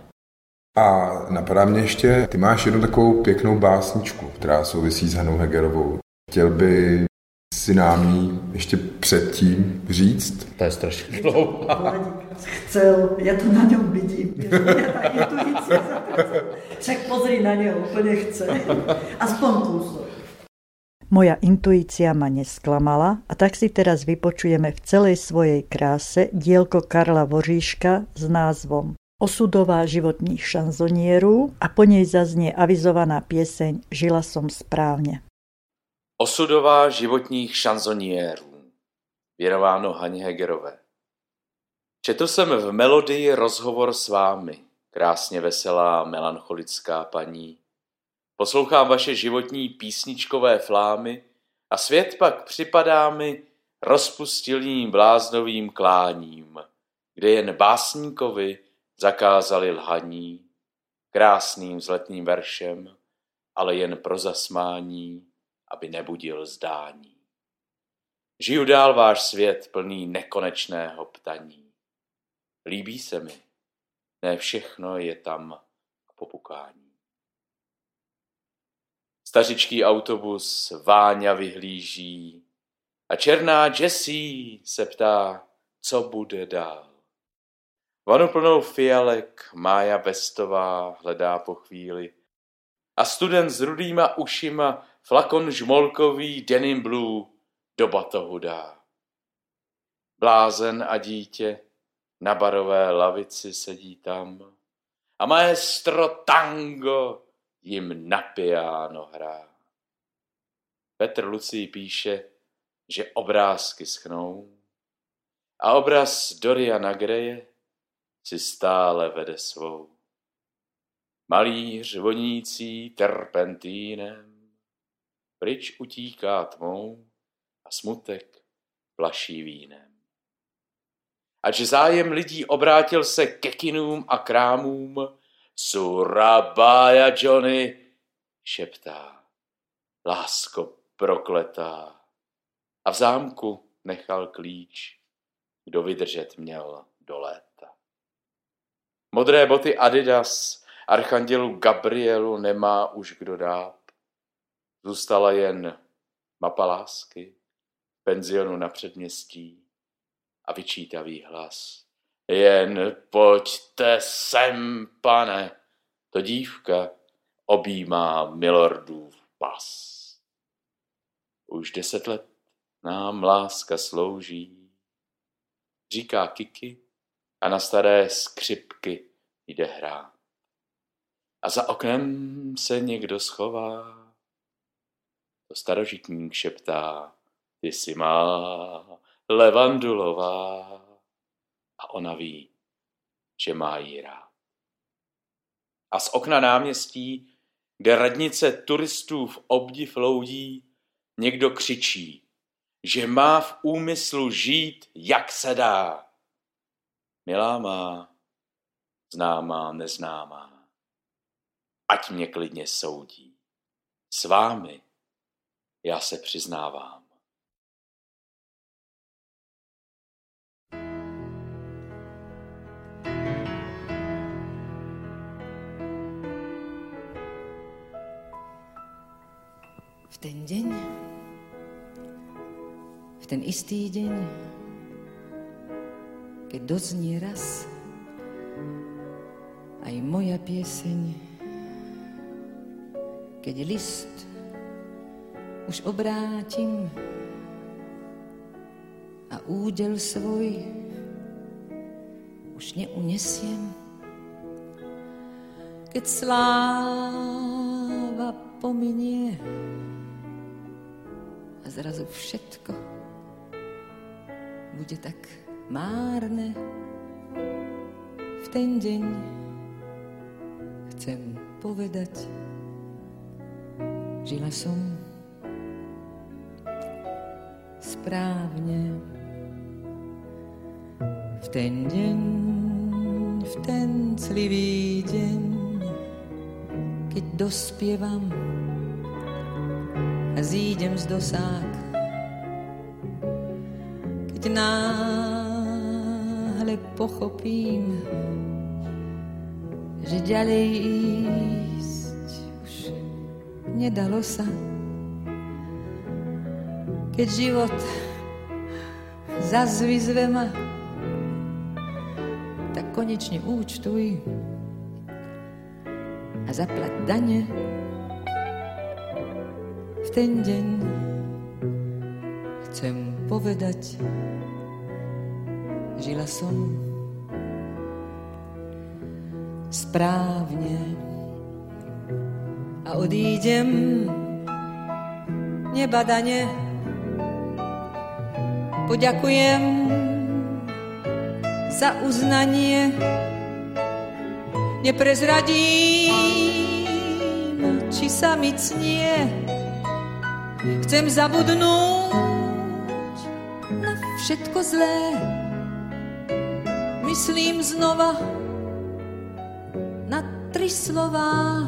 A napadá mě ještě, ty máš jednu takovou pěknou básničku, která souvisí s Hanou Hegerovou. Chtěl by si nám jí ještě předtím říct? To je strašně dlouho. Chcel, ja to na ňom vidím. Ja tá intuícia však pozri na ňo, úplne chce. Aspoň kúsok. Moja intuícia ma nesklamala a tak si teraz vypočujeme v celej svojej kráse dielko Karla Voříška s názvom Osudová životních šanzonierů a po nej zaznie avizovaná pieseň Žila som správne. Osudová životních šanzoniérů. Věnováno Haně Hegerové. Četl jsem v melodii rozhovor s vámi, krásně veselá, melancholická paní. Poslouchám vaše životní písničkové flámy a svět pak připadá mi rozpustilým bláznovým kláním, kde jen básníkovi zakázali lhaní, krásným vzletným veršem, ale jen pro zasmání, aby nebudil zdání. Žiju dál váš svět plný nekonečného ptaní. Líbí se mi, ne všechno je tam k popukání. Stařičký autobus Váňa vyhlíží a černá Jessie se ptá, co bude dál. Vanu plnou fialek Mája Vestová hledá po chvíli a student s rudýma ušima flakon žmolkový Denim Blue do batohu dá. Blázen a dítě na barové lavici sedí tam a maestro tango jim na piano hrá. Petr Lucí píše, že obrázky schnou a obraz Doriana Greje si stále vede svou. Malíř vonící terpentínem pryč utíká tmou a smutek plaší vínem. Ač zájem lidí obrátil se ke kinům a krámům, Surabaya Johnny šeptá, lásko prokletá, a v zámku nechal klíč, kdo vydržet měl do léta. Modré boty Adidas archandělu Gabrielu nemá už kdo dát. Zůstala jen mapa lásky, penzionu na předměstí a vyčítavý hlas. Jen pojďte sem, pane, to dívka objímá milordův pas. Už deset let nám láska slouží, říká Kiki a na staré skřipky jde hrát. A za oknem se někdo schová, to starožitník šeptá, ty jsi má levandulová, a ona ví, že má jí rád. A z okna náměstí, kde radnice turistů v obdiv loudí, někdo křičí, že má v úmyslu žít, jak se dá. Milá má, známá, neznámá, ať mě klidně soudí. S vámi já se přiznávám. V ten deň, v ten istý deň, keď doznie raz aj moja pieseň, keď list už obrátim a údel svoj už neunesiem, keď sláva pominie a zrazu všetko bude tak márne. V ten deň chcem povedať, žila som správne. V ten deň, v ten clivý deň, keď dospievam a zídem z dosák, keď náhle pochopím, že ďalej ísť už nedalo sa, keď život zas vyzve ma, tak konečne účtuj a zaplať dane. V ten deň chcem povedať, žila som správne a odídem nebadane. Poďakujem za uznanie, neprezradím, či sa mi cnie. Chcem zabudnúť na všetko zlé, myslím znova na tri slová.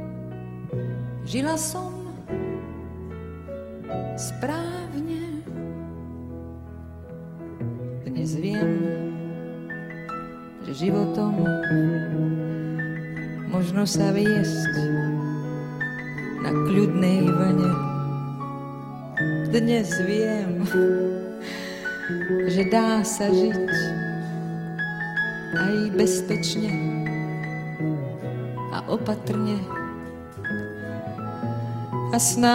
Žila som správne. Dnes viem, že životom možno sa viesť na kľudnej vlne. Dnes viem, že dá sa žiť aj bezpečne a opatrne. A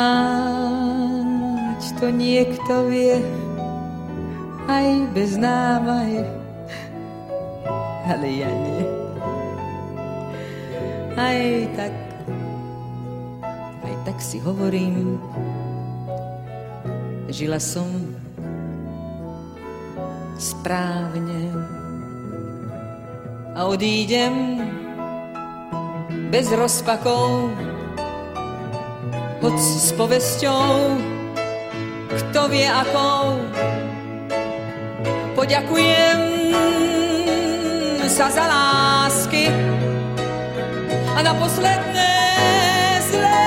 snáď to niekto vie aj bez námahy, ale ja nie. Aj tak, aj tak si hovorím, žila som správne a odídem bez rozpakov, hoď s povesťou, kto vie akou. Poďakujem sa za lásky a na posledné zlé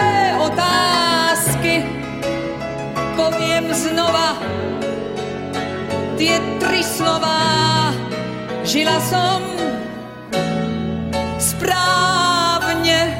otázky poviem znova tie tri slová. Žila som správne.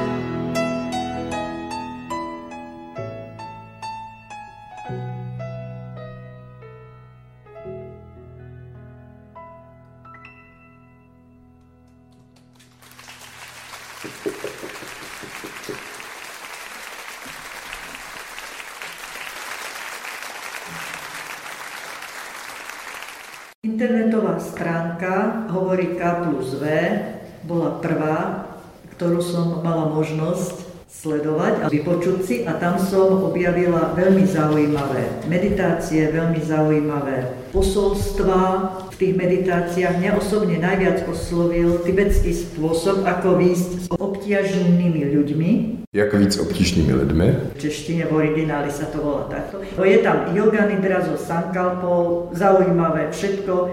Internetová stránka Hovorí K plus V bola prvá, ktorú som mala možnosť sledovať a vypočuť si, a tam som objavila veľmi zaujímavé meditácie, veľmi zaujímavé posolstvá v tých meditáciách. Mňa osobne najviac oslovil tibetský spôsob, ako výjsť s obťaženými ľuďmi. Jak víc obtížnými lidmi? V češtine v origináli sa to volá takto. Je tam yoga nidra so sankalpou, zaujímavé všetko.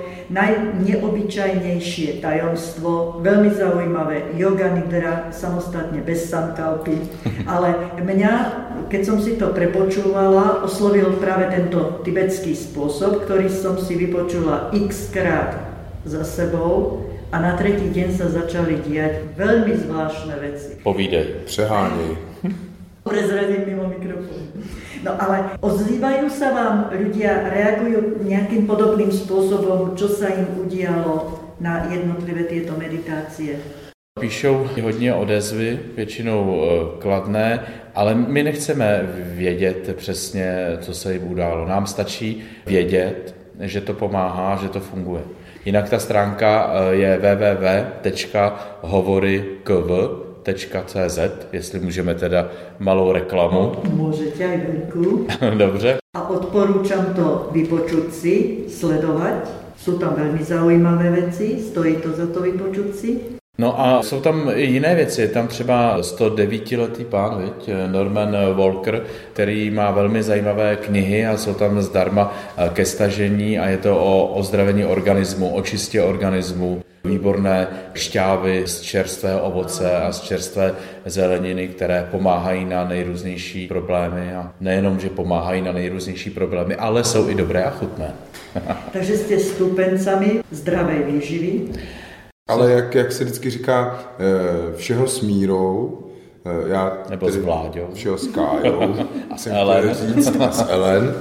Najneobyčajnejšie tajomstvo, veľmi zaujímavé yoga nidra, samostatne bez sankalpy. Ale mňa, keď som si to prepočúvala, oslovil práve tento tibetský spôsob, ktorý som si vypočula x krát za sebou. A na tretí deň sa začali diať veľmi zvláštne veci. Povídej. Přehánej. Prezradím mimo mikrofón. No ale ozývajú sa vám ľudia, reagujú nejakým podobným spôsobom, čo sa im udialo na jednotlivé tieto meditácie? Píšou hodně odezvy, většinou kladné, ale my nechceme vědět přesně, co se jim událo. Nám stačí vědět, že to pomáhá, že to funguje. Jinak ta stránka je w w w tečka hovory k v tečka c z, jestli můžeme teda malou reklamu. Můžete aj veľkú. Dobře. A odporúčam to vypočuť si, sledovať. Sú tam veľmi zaujímavé veci, stojí to za to vypočuť si. No a jsou tam i jiné věci. Je tam třeba sto devítiletý pán, viď? Norman Walker, který má velmi zajímavé knihy a jsou tam zdarma ke stažení a je to o ozdravení organismu, o čistě organismu. Výborné šťávy z čerstvého ovoce a z čerstvé zeleniny, které pomáhají na nejrůznější problémy. A nejenom, že pomáhají na nejrůznější problémy, ale jsou i dobré a chutné. Takže jste stúpencami zdravej výživy. Ale jak, jak se vždycky říká, všeho s mírou, Já Nebo s Vláďou. Všeho s Kájou. a jsem chtěl říct, a s Ellen.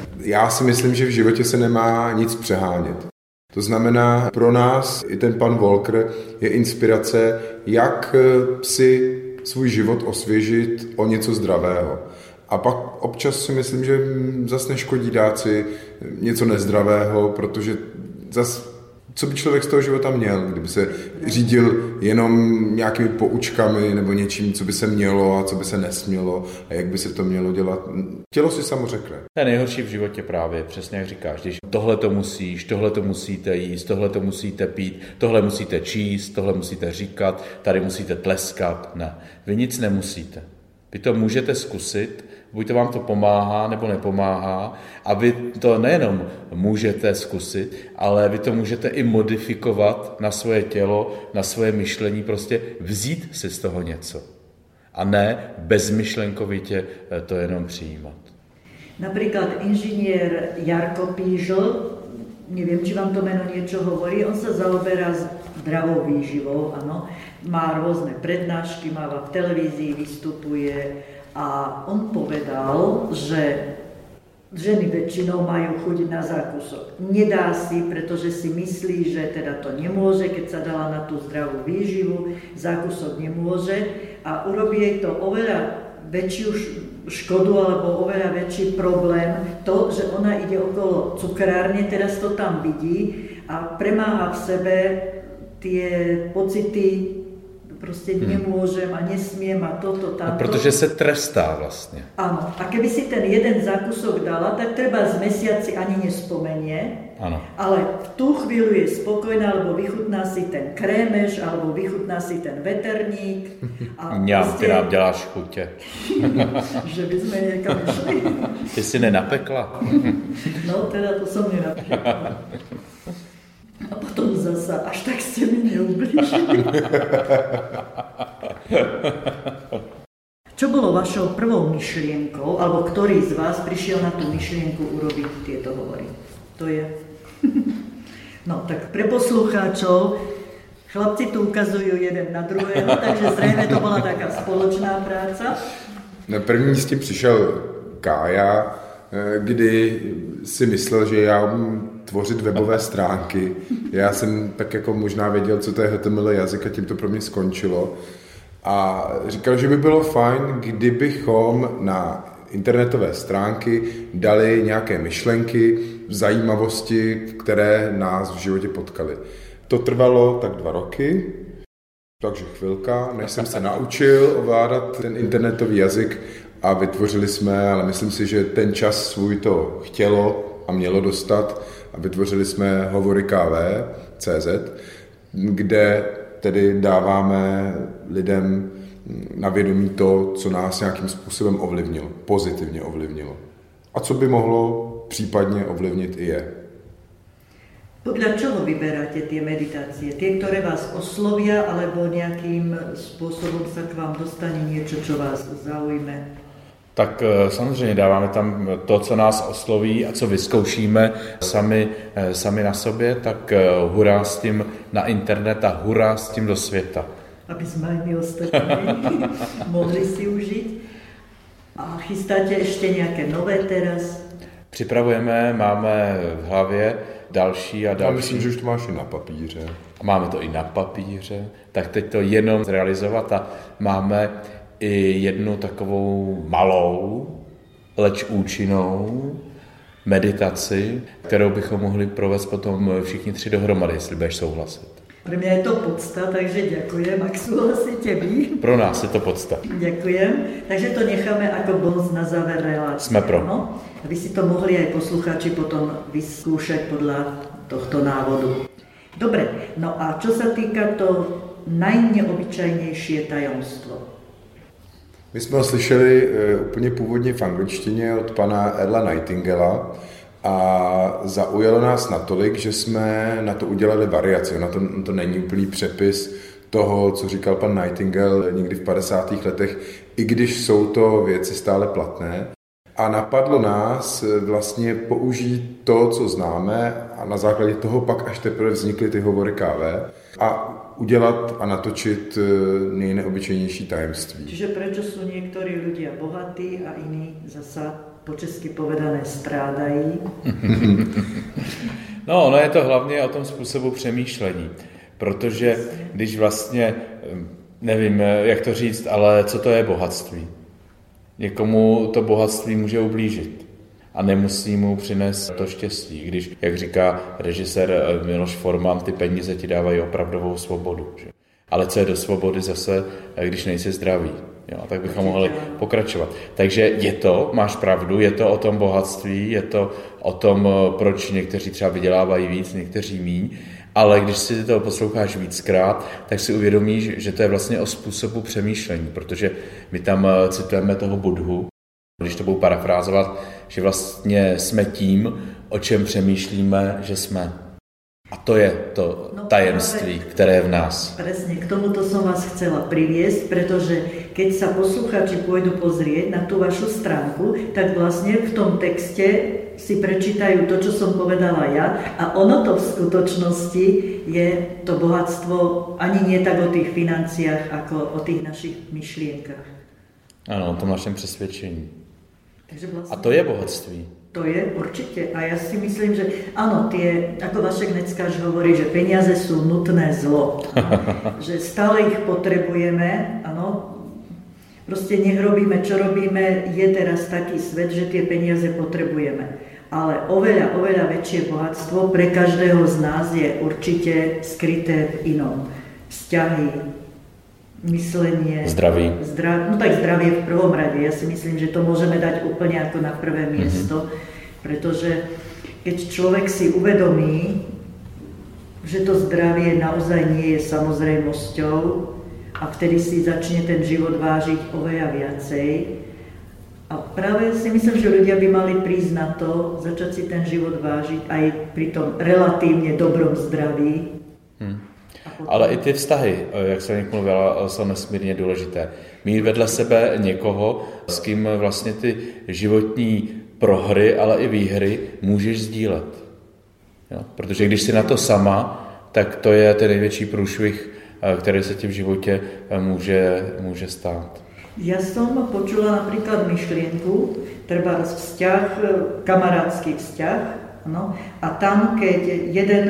Já si myslím, že v životě se nemá nic přehánět. To znamená, pro nás i ten pan Walker je inspirace, jak si svůj život osvěžit o něco zdravého. A pak občas si myslím, že zas neškodí dát si něco nezdravého, protože zas co by člověk z toho života měl, kdyby se řídil jenom nějakými poučkami nebo něčím, co by se mělo a co by se nesmělo a jak by se to mělo dělat. Tělo si samo řekne. To je nejhorší v životě právě, přesně jak říkáš, když tohle to musíš, tohle to musíte jíst, tohle to musíte pít, tohle musíte číst, tohle musíte říkat, tady musíte tleskat. Ne, vy nic nemusíte. Vy to můžete zkusit, buď to vám to pomáhá, nebo nepomáhá. A vy to nejenom můžete zkusit, ale vy to můžete i modifikovat na svoje tělo, na svoje myšlení, prostě vzít si z toho něco. A ne bezmyšlenkovitě to jenom přijímat. Napríklad inžinier Jarko Pížl, neviem, či vám to meno niečo hovorí, on sa zaoberá zdravou výživou, áno. Má rôzne prednášky, máva v televízii, vystupuje a on povedal, že ženy väčšinou majú chuť na zákusok. Nedá si, pretože si myslí, že teda to nemôže, keď sa dala na tú zdravú výživu, zákusok nemôže a urobí jej to oveľa väčšiu škodu alebo oveľa väčší problém to, že ona ide okolo cukrárne, teraz to tam vidí a premáha v sebe tie pocity, prostě nemôžem a nesmiem a toto, tamto. A protože se trestá vlastně. Áno. A keby si ten jeden zákusok dala, tak treba z mesiaci ani nespomenie. Ano. Ale v tú chvíľu je spokojná, alebo vychutná si ten krémeš, alebo vychutná si ten veterník. Mňam, prostě... ty nám děláš chutě. Že by sme niekam išli. Ty si nenapekla? No, teda to som nenapekla. A potom zasa, až tak ste mi neublížili. Čo bolo vašou prvou myšlienkou, alebo ktorý z vás prišiel na tú myšlienku urobiť tieto hovory? To je... No, tak pre poslucháčov, chlapci tu ukazujú jeden na druhého, takže zrejme to bola taká spoločná práca. Na první s tím přišel Kája, kdy si myslel, že já umím tvořit webové stránky. Já jsem tak jako možná věděl, co to je H T M L jazyk a tím to pro mě skončilo. A říkal, že by bylo fajn, kdybychom na internetové stránky dali nějaké myšlenky, zajímavosti, které nás v životě potkaly. To trvalo tak dva roky, takže chvilka, než jsem se naučil ovládat ten internetový jazyk a vytvořili jsme, ale myslím si, že ten čas svůj to chtělo a mělo dostat a vytvořili jsme hovory K V tečka cé zet, kde tedy dáváme lidem na vědomí to, co nás nějakým způsobem ovlivnilo, pozitivně ovlivnilo. A co by mohlo případně ovlivnit i je. Podľa čoho vyberáte tie meditácie? Tie, ktoré vás oslovia, alebo nejakým spôsobom sa k vám dostane niečo, čo vás zaujme? Tak samozřejmě dáváme tam to, co nás osloví a co vyzkoušíme sami, sami na sobě, tak hurá s tím na internet a hurá s tím do světa. Aby sme aj my ostatní mohli si užiť. A chystáte ešte nejaké nové teraz? Připravujeme, máme v hlavě další a další. Já myslím, že už to máš i na papíře. Máme to i na papíře, tak teď to jenom zrealizovat a máme i jednu takovou malou, leč účinnou meditaci, kterou bychom mohli provést potom všichni tři dohromady, jestli budeš souhlasit. Pre mňa je to podsta, takže ďakujem, ak súhlasíte vy. Pro nás je to podsta. Ďakujem, takže to necháme ako bonus na záver relácie. Jsme pro. No? Aby si to mohli aj poslucháči potom vyskúšať podľa tohto návodu. Dobre, no a čo sa týka to najneobyčajnejšie tajomstvo? My jsme ho slyšeli uh, úplně původně v angličtině od pana Earla Nightingala a zaujalo nás natolik, že jsme na to udělali variaci. Na to, to není úplný přepis toho, co říkal pan Nightingale někdy v padesátých letech, i když jsou to věci stále platné. A napadlo nás vlastně použít to, co známe a na základě toho pak až teprve vznikly ty hovory K V a udělat a natočit nejneobyčejnější tajemství. Čiže prečo sú niektorí ľudia bohatí a iní zasa po česky povedané strádají? No, ono je to hlavně o tom způsobu přemýšlení, protože když vlastně, nevím, jak to říct, ale co to je bohatství? Někomu to bohatství může ublížit a nemusí mu přinést to štěstí, když, jak říká režisér Miloš Forman, ty peníze ti dávají opravdovou svobodu. Že? Ale co je do svobody zase, když nejsi zdravý? Jo, tak bychom mohli pokračovat. Takže je to, máš pravdu, je to o tom bohatství, je to o tom, proč někteří třeba vydělávají víc, někteří míň, ale když si to posloucháš víckrát, tak si uvědomíš, že to je vlastně o způsobu přemýšlení, protože my tam citujeme toho Budhu, když to budu parafrázovat, že vlastně jsme tím, o čem přemýšlíme, že jsme. A to je to no, tajemství, které je v nás. Presne, k tomuto som vás chcela priviesť, pretože keď sa poslucháči pôjdu pozrieť na tú vašu stránku, tak vlastne v tom texte si prečítajú to, čo som povedala ja, a ono to v skutočnosti je to bohatstvo ani nie tak o tých financiách, ako o tých našich myšlienkach. Ano, o tom našem přesvědčení. Takže vlastne... A to je bohatství. To je určite. A ja si myslím, že áno, tie, ako Vašek Neckáš hovorí, že peniaze sú nutné zlo. Že stále ich potrebujeme, áno. Proste nech robíme, čo robíme, je teraz taký svet, že tie peniaze potrebujeme. Ale oveľa, oveľa väčšie bohatstvo pre každého z nás je určite skryté v inom. Vzťahy, myslenie, zdraví. Zdra, no tak zdravie v prvom rade. Ja si myslím, že to môžeme dať úplne ako na prvé miesto, mm-hmm. pretože keď človek si uvedomí, že to zdravie naozaj nie je samozrejmosťou a vtedy si začne ten život vážiť oveľa viacej. A práve si myslím, že ľudia by mali prísť na to, začať si ten život vážiť aj pri tom relatívne dobrom zdraví. Hmm. Ale i ty vztahy, jak jsem mluvila, jsou nesmírně důležité. Mít vedle sebe někoho, s kým vlastně ty životní prohry, ale i výhry můžeš sdílet. Jo? Protože když jsi na to sama, tak to je ten největší průšvih, který se ti v životě může, může stát. Ja som počula napríklad myšlienku, treba vzťah, kamarátsky vzťah, no, a tam, keď jeden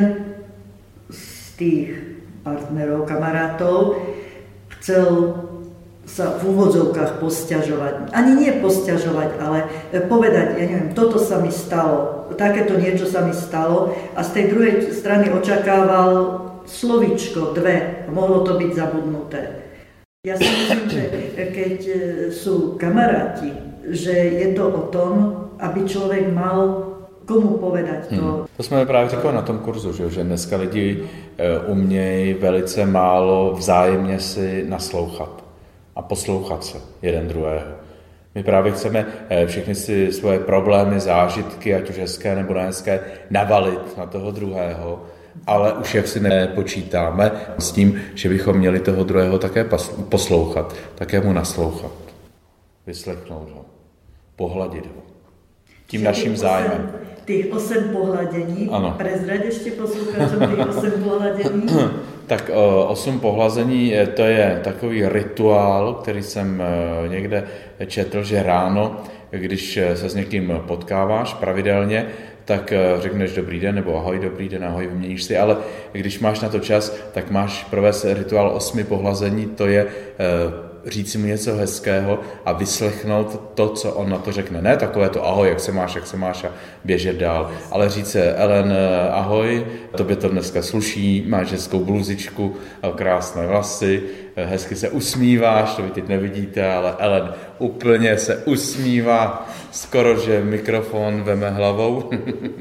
z tých partnerov, kamarátov chcel sa v úvodzovkách posťažovať. Ani nie posťažovať, ale povedať, ja neviem, toto sa mi stalo, takéto niečo sa mi stalo a z tej druhej strany očakával slovíčko, dve, mohlo to byť zabudnuté. Ja si myslím, že keď sú kamaráti, že je to o tom, aby človek mal komu povedať to. Hmm. To jsme právě říkali na tom kurzu, že, že dneska lidi umějí velice málo vzájemně si naslouchat a poslouchat se jeden druhého. My právě chceme všechny si svoje problémy, zážitky, ať už hezké nebo nehezké, navalit na toho druhého, ale už jak si nepočítáme s tím, že bychom měli toho druhého také poslouchat, také mu naslouchat, vyslechnout ho, pohladit ho. Tím naším zájmem. Tých osem pohladení. Ano. Prezrať ešte poslucháčom tých osem pohladení. Tak osm pohlazení, to je takový rituál, který jsem někde četl, že ráno, když se s někým potkáváš pravidelně, tak řekneš dobrý den, nebo ahoj, dobrý den, ahoj, vyměníš si, ale když máš na to čas, tak máš provést rituál osmi pohlazení, to je říct si mu něco hezkého a vyslechnout to, co on na to řekne. Ne takové to ahoj, jak se máš, jak se máš a běžet dál, ale říct se Ellen, ahoj, tobě to dneska sluší, máš hezkou bluzičku, krásné vlasy, hezky se usmíváš, to vy teď nevidíte, ale Ellen úplně se usmívá, skoro, že mikrofon veme hlavou.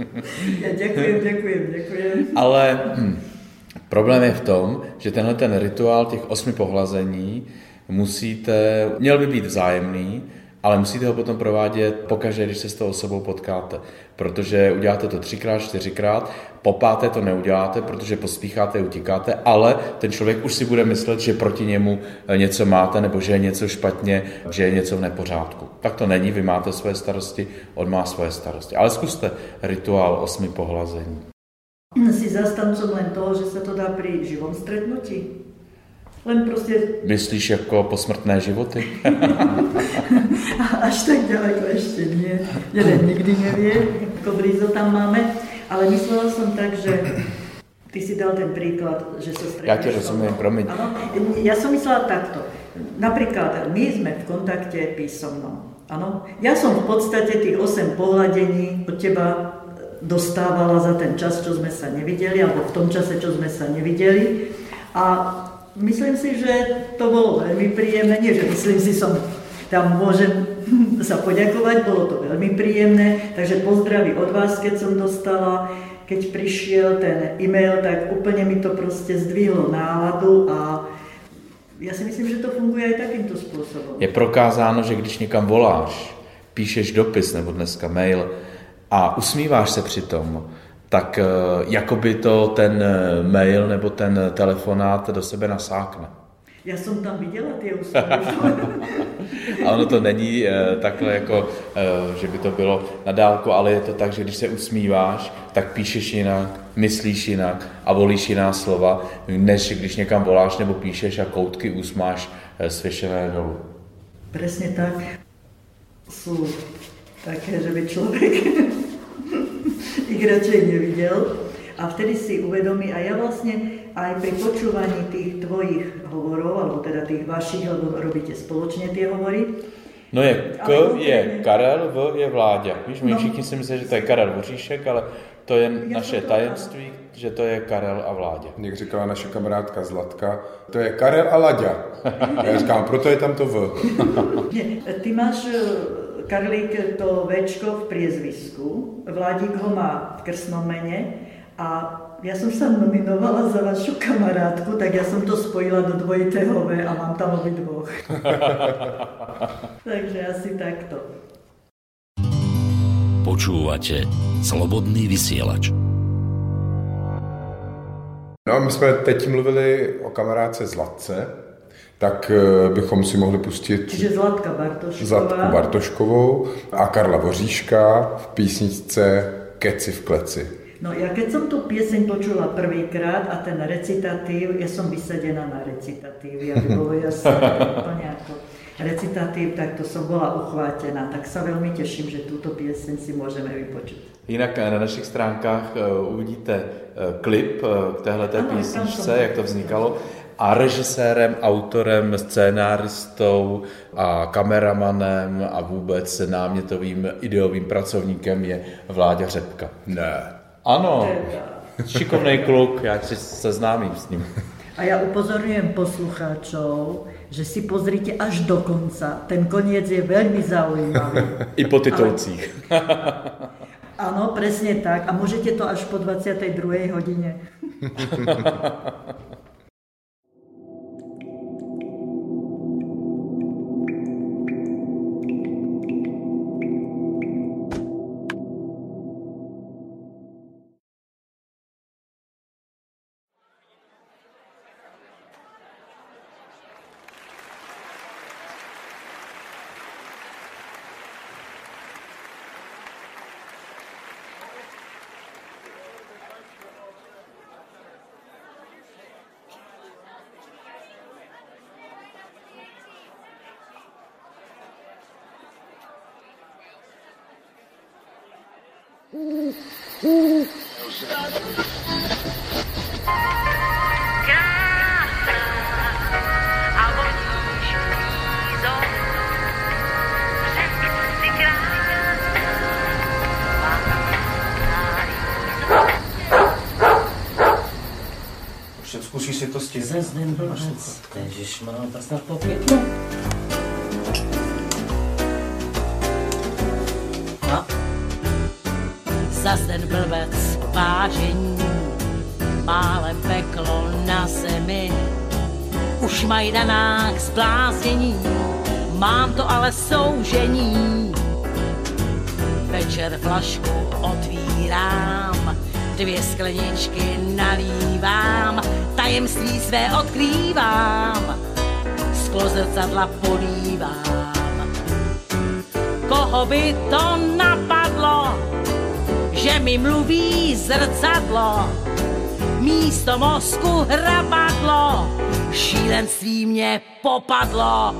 Ja ďakujem, ďakujem, ďakujem. Ale hm, problém je v tom, že tenhle ten rituál těch osmi pohlazení musíte, měl by být vzájemný, ale musíte ho potom provádět pokaždé, když se s tou osobou potkáte. Protože uděláte to třikrát, čtyřikrát, po páté to neuděláte, protože pospícháte, utíkáte, ale ten člověk už si bude myslet, že proti němu něco máte, nebo že je něco špatně, že je něco v nepořádku. Tak to není, vy máte své starosti, on má svoje starosti. Ale zkuste rituál osmi pohlazení. si zastancom len toho, že sa to dá pri živom stretnutí. Len proste... Myslíš jako posmrtné životy? Až tak ďaleko ešte nie. Jeden nikdy nevie, ako blízo tam máme. Ale myslela som tak, že ty si dal ten príklad, že sa stretneš... Ja ti rozumiem, promiň. Áno, ja som myslela takto. Napríklad, my sme v kontakte písomnom. Áno? Ja som v podstate tých osem pohľadení od teba dostávala za ten čas, čo sme sa nevideli, alebo v tom čase, čo sme sa nevideli. A myslím si, že to bolo veľmi príjemné. Nie, že myslím si, som tam môžem sa poďakovať, bolo to veľmi príjemné. Takže pozdraví od vás, keď som dostala. Keď prišiel ten e-mail, tak úplne mi to proste zdvihlo náladu a já si myslím, že to funguje i takýmto způsobem. Je prokázáno, že když někam voláš, píšeš dopis nebo dneska mail a usmíváš se přitom, tak jakoby to ten mail nebo ten telefonát do sebe nasákne. Já jsem tam viděla ty úsměvy. A ono to není takhle jako, že by to bylo na dálku, ale je to tak, že když se usmíváš, tak píšeš jinak, myslíš jinak a volíš jiná slova, než když někam voláš nebo píšeš a koutky úsmáš svěšené dolů. Presne tak. Sú také, že by človek ich radšej nevidel. A vtedy si uvedomí, a ja vlastne aj pri počúvaní tých tvojich hovorov, alebo teda tých vašich, alebo robíte spoločne tie hovory. No je K, je Karel, V je Vláďa. Víš, my no. Všichni si myslí, že to je Karel Voříšek, ale to je ja naše tajemství, ano. Že to je Karel a Vláďa. Jak říkala naše kamarádka Zlatka, to je Karel a Laďa. Já říkám, proto je tam to V. Nie, ty máš, Karlík, to Včko v priezvisku, Vládík ho má v krstnom mene. A ja som sa nominovala za vašu kamarátku, tak ja som to spojila do dvojitého V a mám tam obidvoch. Takže asi takto. Počúvate Slobodný vysielač. No a my jsme teď mluvili o kamarádce Zlatce, tak bychom si mohli pustit... Čiže Zlatka Bartošková. Zlatku Bartoškovou a Karla Voříška v písničce Keci v kleci. No ja keď som tú pieseň počula prvýkrát a ten recitatív, ja som vysadená na recitatívy, aby bolo jasné, úplne ako recitatív, tak to som bola uchvátená. Tak sa veľmi teším, že túto pieseň si môžeme vypočuť. Jinak na našich stránkách uvidíte klip k téhleté písničce, jak to vznikalo. A režisérem, autorem, scénáristou a kameramanem a vůbec námětovým ideovým pracovníkem je Vláďa Řepka. Ne. Ano, šikovnej kluk, já si seznámím s ním. A ja upozorňujem poslucháčov, že si pozrite až do konca. Ten koniec je veľmi zaujímavý. I po titulcích. Áno, presne tak. A môžete to až po dvadsiatej druhej hodine. Zkusíš si to stihnout? Zazden blbec, ježišmarja, tak snad popět. No. Zazden blbec, vážení, málem peklo na zemi. Už mají danák zbláznění, mám to ale soužení. Večer flašku otvírám, dvě skleničky nalívám, tajemství své odkrývám, sklo zrcadla polívám. Koho by to napadlo, že mi mluví zrcadlo, místo mozku hrabadlo, šílenství mě popadlo.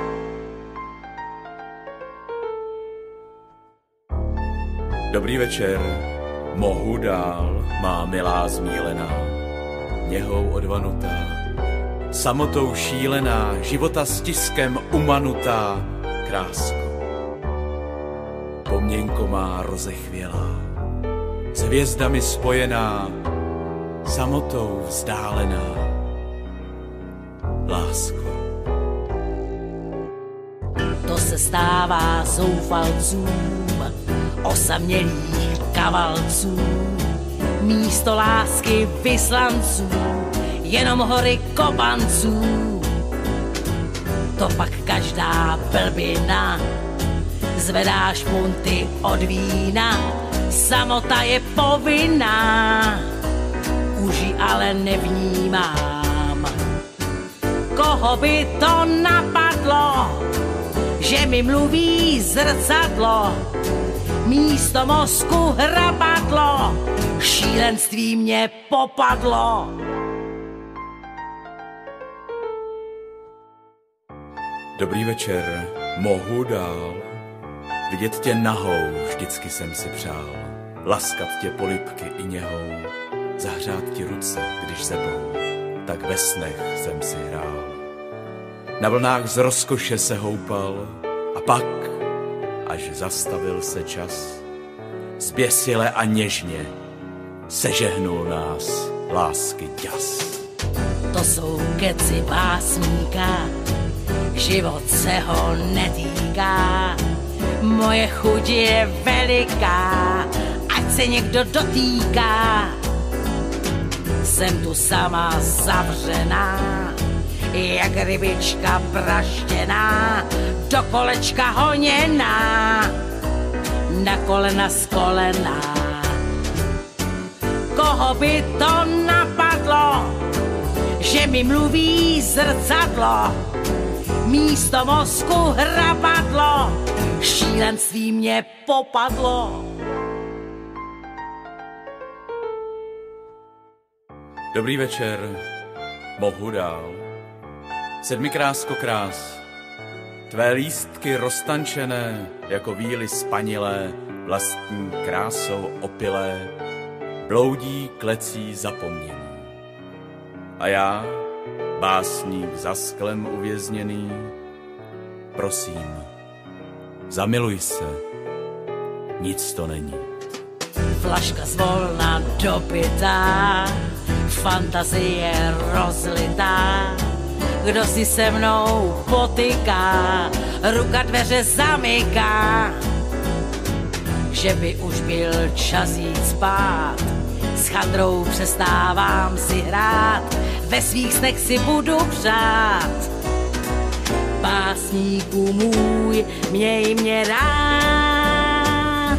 Dobrý večer, mohu dál, má milá zmílená, něhou odvanutá, samotou šílená, života stiskem umanutá, krásko. Poměňko má rozechvělá, s hvězdami spojená, samotou vzdálená, lásko. To se stává zoufalcům, osamělých kavalců, místo lásky vyslanců, jenom hory kopanců. To pak každá blbina, zvedáš punty od vína, samota je povinná, už ji ale nevnímám. Koho by to napadlo, že mi mluví zrcadlo, místo mozku hrabadlo, šílenství mě popadlo. Dobrý večer, mohu dál, vidět tě nahou, vždycky jsem si přál, laskat tě polibky i něhou, zahřát ti ruce, když se bohou, tak ve snech jsem si hrál. Na vlnách z rozkoše se houpal a pak, až zastavil se čas, zběsile a něžně sežehnul nás lásky ďas. To jsou keci básníka, život se ho netýká, moje chuť je veliká, ať se někdo dotýká. Jsem tu sama zavřená, jak rybička praštěná, do kolečka honěná, na kolena z kolena. Koho by to napadlo, že mi mluví zrcadlo, místo mozku hrabadlo, šílenství mě popadlo. Dobrý večer, mohu dál. Sedmi krásko krás, tvé lístky roztančené, jako víly spanilé, vlastní krásou opilé, bloudí klecí zapomnění. A já, básník za sklem uvězněný, prosím, zamiluj se, nic to není. Flaška zvolna dopitá, fantazie rozlitá, kdo si se mnou potyká, ruka dveře zamyká. Že by už byl čas jít spát, s chandrou přestávám si hrát, ve svých snech si budu přát. Básníku můj, měj mě rád.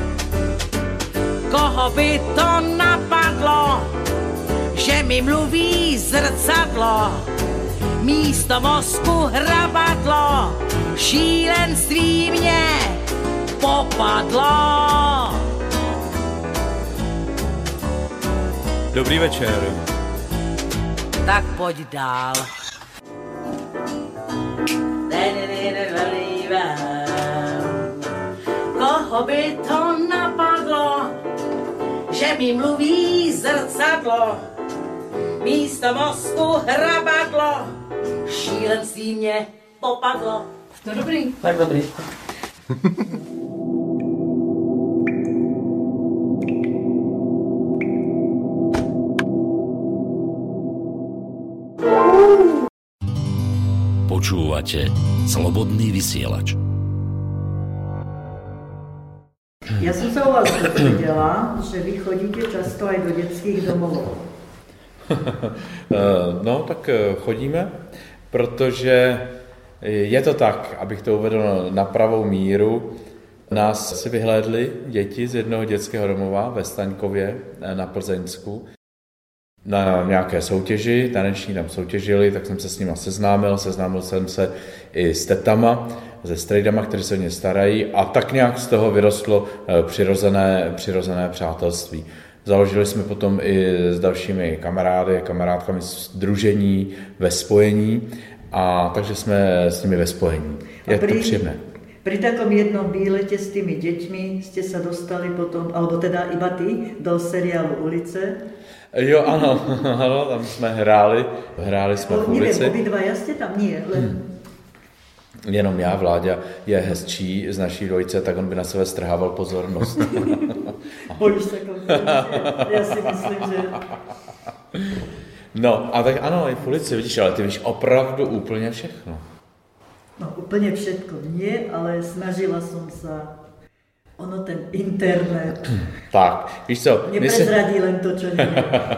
Koho by to napadlo, že mi mluví zrcadlo, místo mozku hrabadlo, šílenství mě popadlo. Dobrý večer. Tak pojď dál. Koho by to napadlo, že mi mluví zrcadlo, místo mozku hrabadlo, šílenství mě popadlo. To dobrý. Tak dobrý. Počúvate Slobodný vysielač. Ja som sa o vás dozvedela, že vy chodíte často aj do detských domov. No, tak chodíme, protože je to tak, abych to uvedl na pravou míru. Nás si vyhlédli děti z jednoho dětského domova ve Staňkově na Plzeňsku na nějaké soutěži, taneční tam soutěžili, tak jsem se s nima seznámil, seznámil jsem se i s tetama, se strejdama, kteří se o ně starají, a tak nějak z toho vyrostlo přirozené, přirozené přátelství. Založili jsme potom i s dalšími kamarády, kamarádkami sdružení ve spojení, a takže jsme s nimi ve spojení. Je pri, to příjemné. Pri takom jednom výlete s tými deťmi ste sa dostali potom, alebo teda iba ty, do seriálu Ulice? Jo, ano, ano, tam jsme hráli, hráli jsme v Ulici. Nevím, obidva, já jste tam, nie, len... Hmm. Jenom já, Vláďa, je hezčí z naší dvojice, tak on by na sebe strhával pozornost. Bojíš se konkurencie? Já si myslím, že... No, a tak ano, i v Ulici, vidíš, ale ty víš opravdu úplně všechno. No, úplně všetko nie, ale snažila som sa, ono ten internet. Tak, víš co? Neprezradí si... len to, čo nie.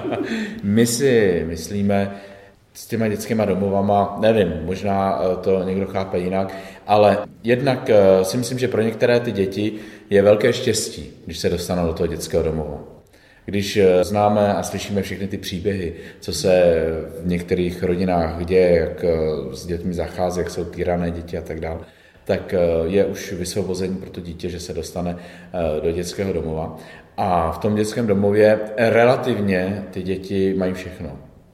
My si myslíme, s těma dětskýma domovama, nevím, možná to někdo chápe jinak, ale jednak si myslím, že pro některé ty děti je velké štěstí, když se dostanou do toho dětského domova. Když známe a slyšíme všechny ty příběhy, co se v některých rodinách děje, jak s dětmi zachází, jak jsou týrané děti a tak dále, tak je už vysvobození pro to dítě, že se dostane do dětského domova. A v tom dětském domově relativně ty děti mají všechno.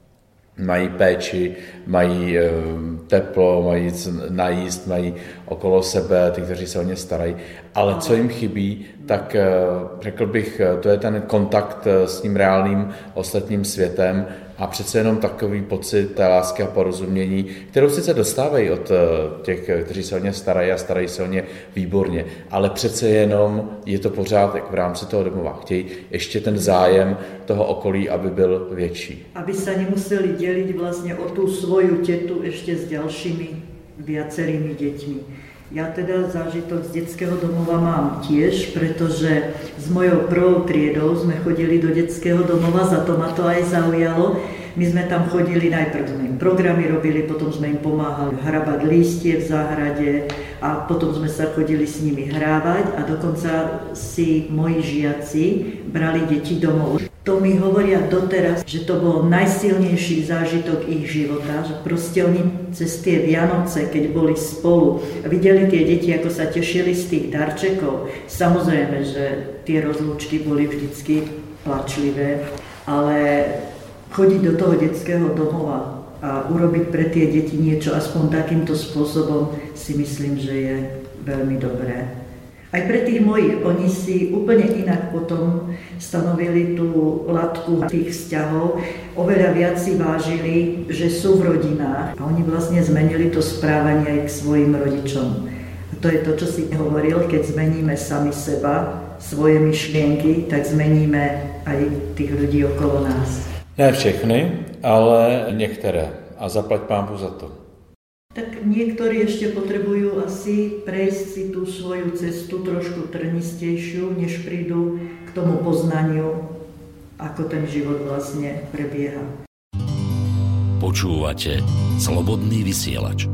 Mají péči, mají teplo, mají najíst, mají okolo sebe ty, kteří se o ně starají. Ale co jim chybí, tak řekl bych, to je ten kontakt s tím reálným ostatním světem a přece jenom takový pocit té lásky a porozumění, kterou sice dostávají od těch, kteří se o ně starají a starají se o ně výborně, ale přece jenom je to pořád jak v rámci toho domova. Chtějí ještě ten zájem toho okolí, aby byl větší. Aby se nemuseli dělit vlastně o tu svoju tetu ještě s dalšími viacerými děťmi. Ja teda zážitok z detského domova mám tiež, pretože s mojou prvou triedou sme chodili do detského domova, za to ma to aj zaujalo. My sme tam chodili, najprv sme im programy robili, potom sme im pomáhali hrabať lístie v záhrade a potom sme sa chodili s nimi hrávať a dokonca si moji žiaci brali deti domov. To mi hovoria doteraz, že to bol najsilnejší zážitok ich života, že proste oni cez tie Vianoce, keď boli spolu a videli tie deti, ako sa tešili z tých darčekov. Samozrejme, že tie rozlúčky boli vždycky plačlivé, ale chodiť do toho detského domova a urobiť pre tie deti niečo aspoň takýmto spôsobom si myslím, že je veľmi dobré. Aj pre tých mojich, oni si úplne inak potom stanovili tú latku tých vzťahov, oveľa viac si vážili, že sú v rodinách a oni vlastne zmenili to správanie aj k svojim rodičom. A to je to, čo si hovoril, keď zmeníme sami seba, svoje myšlienky, tak zmeníme aj tých ľudí okolo nás. Ne všechny, ale některé. A zaplať Pánbu za to. Tak niektorí ešte potrebujú asi prejsť si tú svoju cestu trošku trnistejšiu, než prídu k tomu poznaniu, ako ten život vlastne prebieha. Počúvate Slobodný vysielač.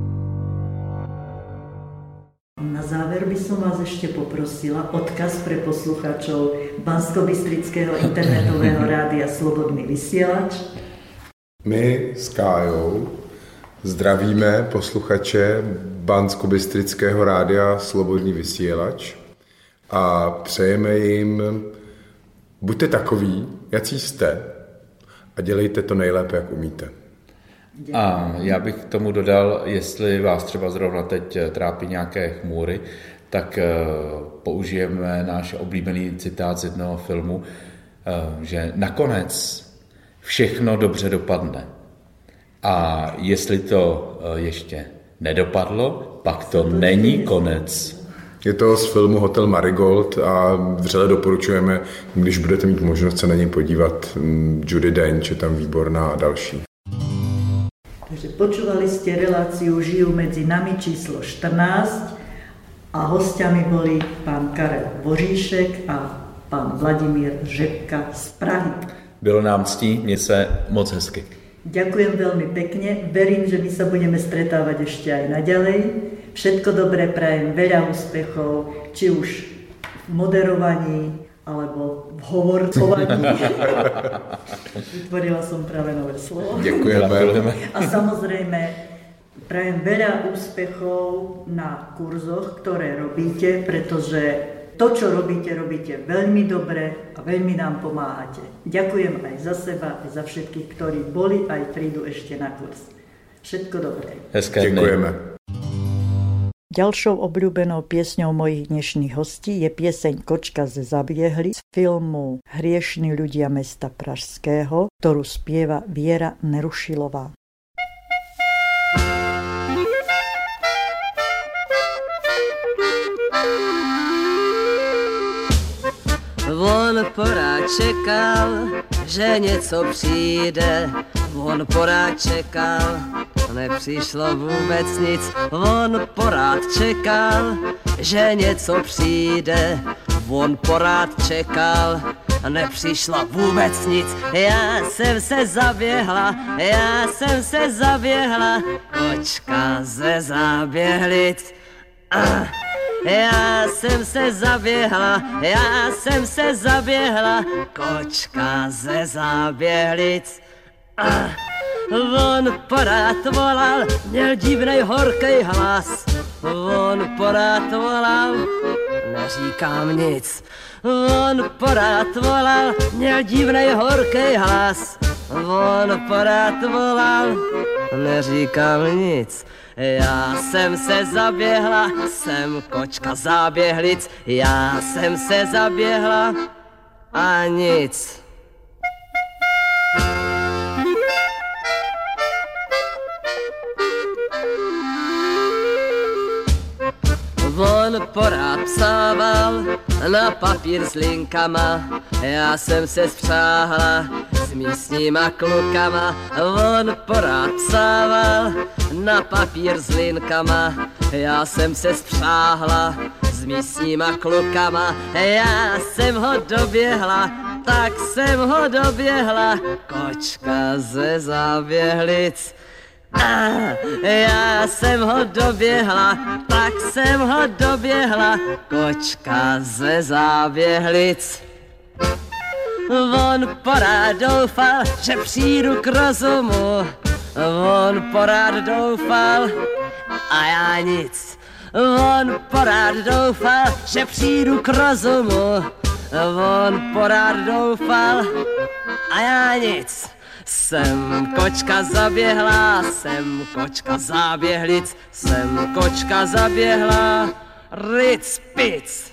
Na záver by som vás ešte poprosila odkaz pre poslucháčov Banskobystrického internetového rádia Slobodný vysielač. My s Kájou zdravíme posluchače Banskobystrického rádia Slobodný vysílač a přejeme jim, buďte takoví, jací jste a dělejte to nejlépe, jak umíte. A já bych k tomu dodal, jestli vás třeba zrovna teď trápí nějaké chmůry, tak použijeme náš oblíbený citát z jednoho filmu, že nakonec všechno dobře dopadne. A jestli to ještě nedopadlo, pak to není konec. Je to z filmu Hotel Marigold a vřele doporučujeme, když budete mít možnost se na něj podívat. Judi Dench je tam výborná a další. Takže počúvali ste reláciu Žijú medzi nami číslo štrnásť a hostiami boli pán Karel Boříšek a pán Vladimír Řepka z Prahy. Bylo nám ctí, měj se moc hezky. Ďakujem veľmi pekne, verím, že my sa budeme stretávať ešte aj naďalej. Všetko dobré prajem, veľa úspechov, či už v moderovaní, alebo v hovorcovaní. Vytvorila som práve nové slovo. Ďakujeme. A samozrejme, prajem veľa úspechov na kurzoch, ktoré robíte, pretože to, čo robíte, robíte veľmi dobre a veľmi nám pomáhate. Ďakujem aj za seba, aj za všetkých, ktorí boli, aj prídu ešte na kurz. Všetko dobré. Ďakujeme. Ďalšou obľúbenou piesňou mojich dnešných hostí je pieseň Kočka ze Zabiehli z filmu Hriešni ľudia mesta Pražského, ktorú spieva Viera Nerušilová. On porád čekal, že něco přijde. On porád čekal, nepřišlo vůbec nic. On porád čekal, že něco přijde. On porád čekal, nepřišlo vůbec nic. Já jsem se zaběhla, já jsem se zaběhla, kočka ze Zaběhlic. Ah. Já jsem se zaběhla, já jsem se zaběhla, kočka ze Zaběhlic. Ah, on porád volal, měl divnej horkej hlas. On porád volal, neříkám nic. On porád volal, měl divnej horkej hlas. On porád volal, neříkám nic. Já jsem se zaběhla, jsem kočka Záběhlic. Já jsem se zaběhla a nic. On porád psával na papír s linkama. Já jsem se spřáhla s místníma klukama. On porád psával na papír s linkama. Já jsem se spřáhla s místníma klukama. Já jsem ho doběhla, tak jsem ho doběhla, kočka ze Záběhlic. Ah, já jsem ho doběhla, tak jsem ho doběhla, kočka ze Záběhlic. On porád doufal, že přijdu k rozumu. On porád doufal a já nic. On porád doufal, že přijdu k rozumu. On porád doufal a já nic. Jsem kočka zaběhla, jsem kočka Záběhlic, jsem kočka zaběhla, ric pic.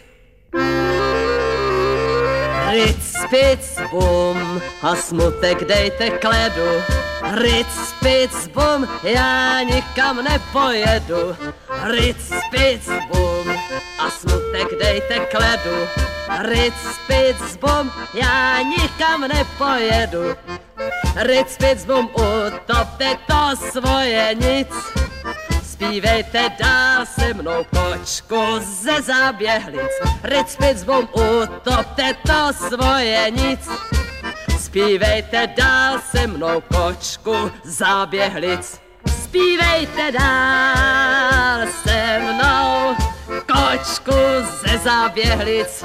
Ric pic bum, a smutek dejte kledu. Ric pic bum, já nikam nepojedu. Ric pic bum, a smutek dejte kledu. Ric pic bum, já nikam nepojedu. Ric pic bum, utopte to svoje nic. Zpívejte dál se mnou, kočku ze Záběhlic. Ric pic bum, utopte to svoje nic. Zpívejte dál se mnou, kočku Záběhlic. Zpívejte dál se mnou, kočku ze Záběhlic.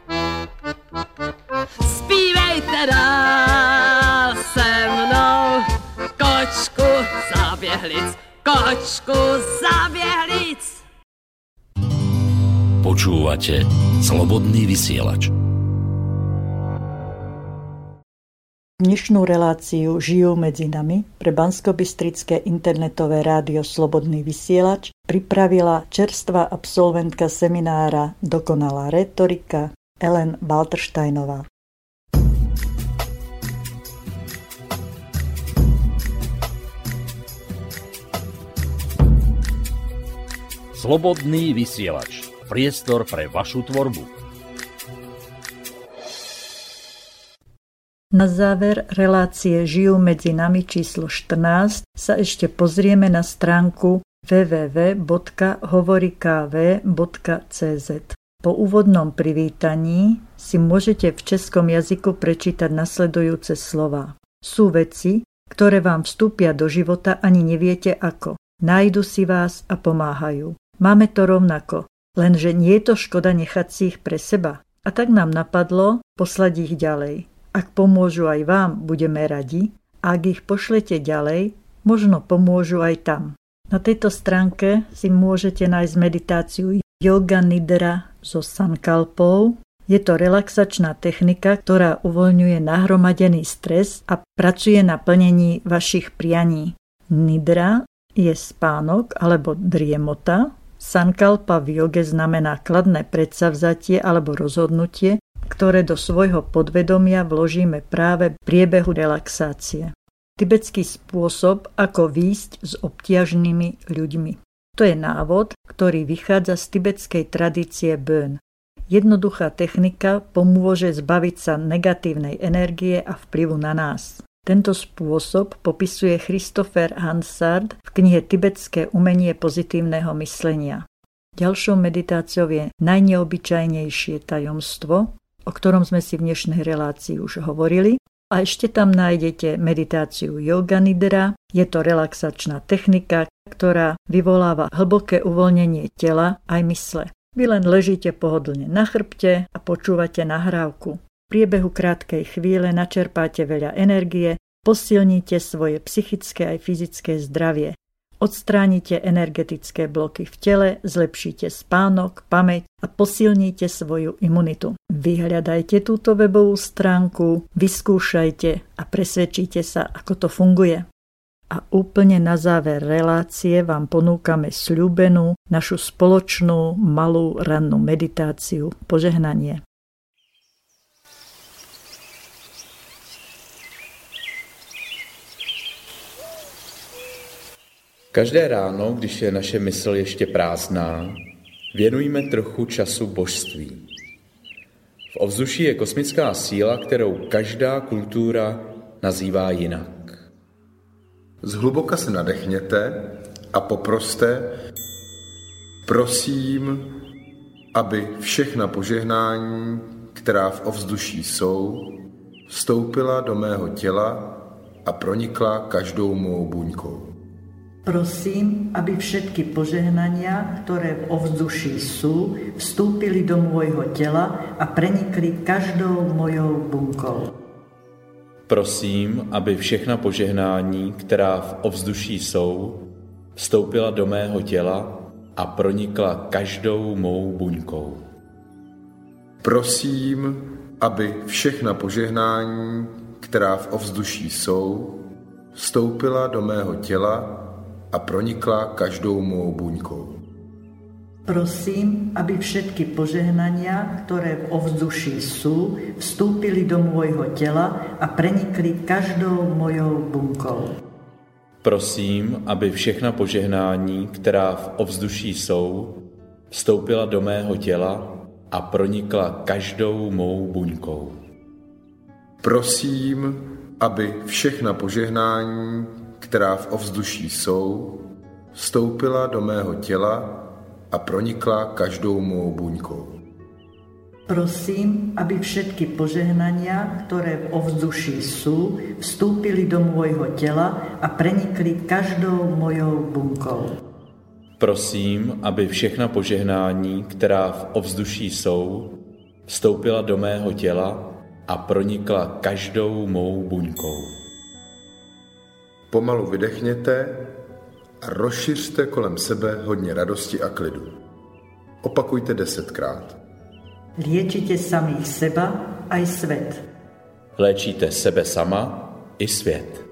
Zpívejte dál se mnou, kočku Záběhlic, kočku Záběhlic. Počúvate Slobodný vysielač. Dnešnú reláciu Žijú medzi nami pre banskobystrické internetové rádio Slobodný vysielač pripravila čerstvá absolventka seminára Dokonalá retorika Ellen Baltersteinová. Slobodný vysielač. Priestor pre vašu tvorbu. Na záver relácie Žijú medzi nami číslo štrnásť sa ešte pozrieme na stránku w w w bodka hovorikv bodka c z. Po úvodnom privítaní si môžete v českom jazyku prečítať nasledujúce slova. Sú veci, ktoré vám vstúpia do života, ani neviete ako. Nájdu si vás a pomáhajú. Máme to rovnako, lenže nie je to škoda nechať si ich pre seba. A tak nám napadlo poslať ich ďalej. Ak pomôžu aj vám, budeme radi, a ak ich pošlete ďalej, možno pomôžu aj tam. Na tejto stránke si môžete nájsť meditáciu Yoga Nidra so sankalpou. Je to relaxačná technika, ktorá uvoľňuje nahromadený stres a pracuje na plnení vašich prianí. Nidra je spánok alebo driemota. Sankalpa v joge znamená kladné predsavzatie alebo rozhodnutie, ktoré do svojho podvedomia vložíme práve v priebehu relaxácie. Tibetský spôsob, ako výjsť s obťažnými ľuďmi. To je návod, ktorý vychádza z tibetskej tradície bön. Jednoduchá technika pomôže zbaviť sa negatívnej energie a vplyvu na nás. Tento spôsob popisuje Christopher Hansard v knihe Tibetské umenie pozitívneho myslenia. Ďalšou meditáciou je najneobyčajnejšie tajomstvo, o ktorom sme si v dnešnej relácii už hovorili. A ešte tam nájdete meditáciu Yoga Nidra. Je to relaxačná technika, ktorá vyvoláva hlboké uvoľnenie tela aj mysle. Vy len ležíte pohodlne na chrbte a počúvate nahrávku. V priebehu krátkej chvíle načerpáte veľa energie, posilníte svoje psychické aj fyzické zdravie. Odstránite energetické bloky v tele, zlepšíte spánok, pamäť a posilníte svoju imunitu. Vyhľadajte túto webovú stránku, vyskúšajte a presvedčíte sa, ako to funguje. A úplne na záver relácie vám ponúkame sľúbenú našu spoločnú malú rannú meditáciu požehnanie. Každé ráno, když je naše mysl ještě prázdná, věnujme trochu času božství. V ovzduší je kosmická síla, kterou každá kultura nazývá jinak. Zhluboka se nadechněte a poproste, prosím, aby všechna požehnání, která v ovzduší jsou, vstoupila do mého těla a pronikla každou mou buňkou. Prosím, aby všetky požehnania, ktoré v ovzduší sú, vstúpili do môjho tela a prenikli každou mojou bunkou. Prosím, aby všechna požehnání, která v ovzduší jsou, vstoupila do mého těla a pronikla každou mou buňkou. Prosím, aby všechna požehnání, která v ovzduší jsou, vstoupila do mého těla a pronikla každou mou buňkou. Prosím, aby všetky požehnania, ktoré v ovzduší sú, vstúpili do môjho tela a prenikli každou mojou bunkou. Prosím, aby všechna požehnání, která v ovzduší jsou, vstoupila do mého těla a pronikla každou mou buňkou. Prosím, aby všechna požehnání, která v ovzduší jsou, vstoupila do mého těla a pronikla každou mou buňkou. Prosím, aby všetky požehnania, ktoré v ovzduší sú, vstúpili do môjho tela a prenikli každou mojou bunkou. Prosím, aby všechna požehnání, která v ovzduší jsou, vstoupila do mého těla a pronikla každou mou buňkou. Pomalu vydechněte a rozšiřte kolem sebe hodně radosti a klidu. Opakujte desetkrát. Liečite samých seba aj svet. Léčíte sebe sama i svět.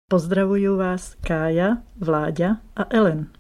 Pozdravujú vás Kája, Vláďa a Ellen.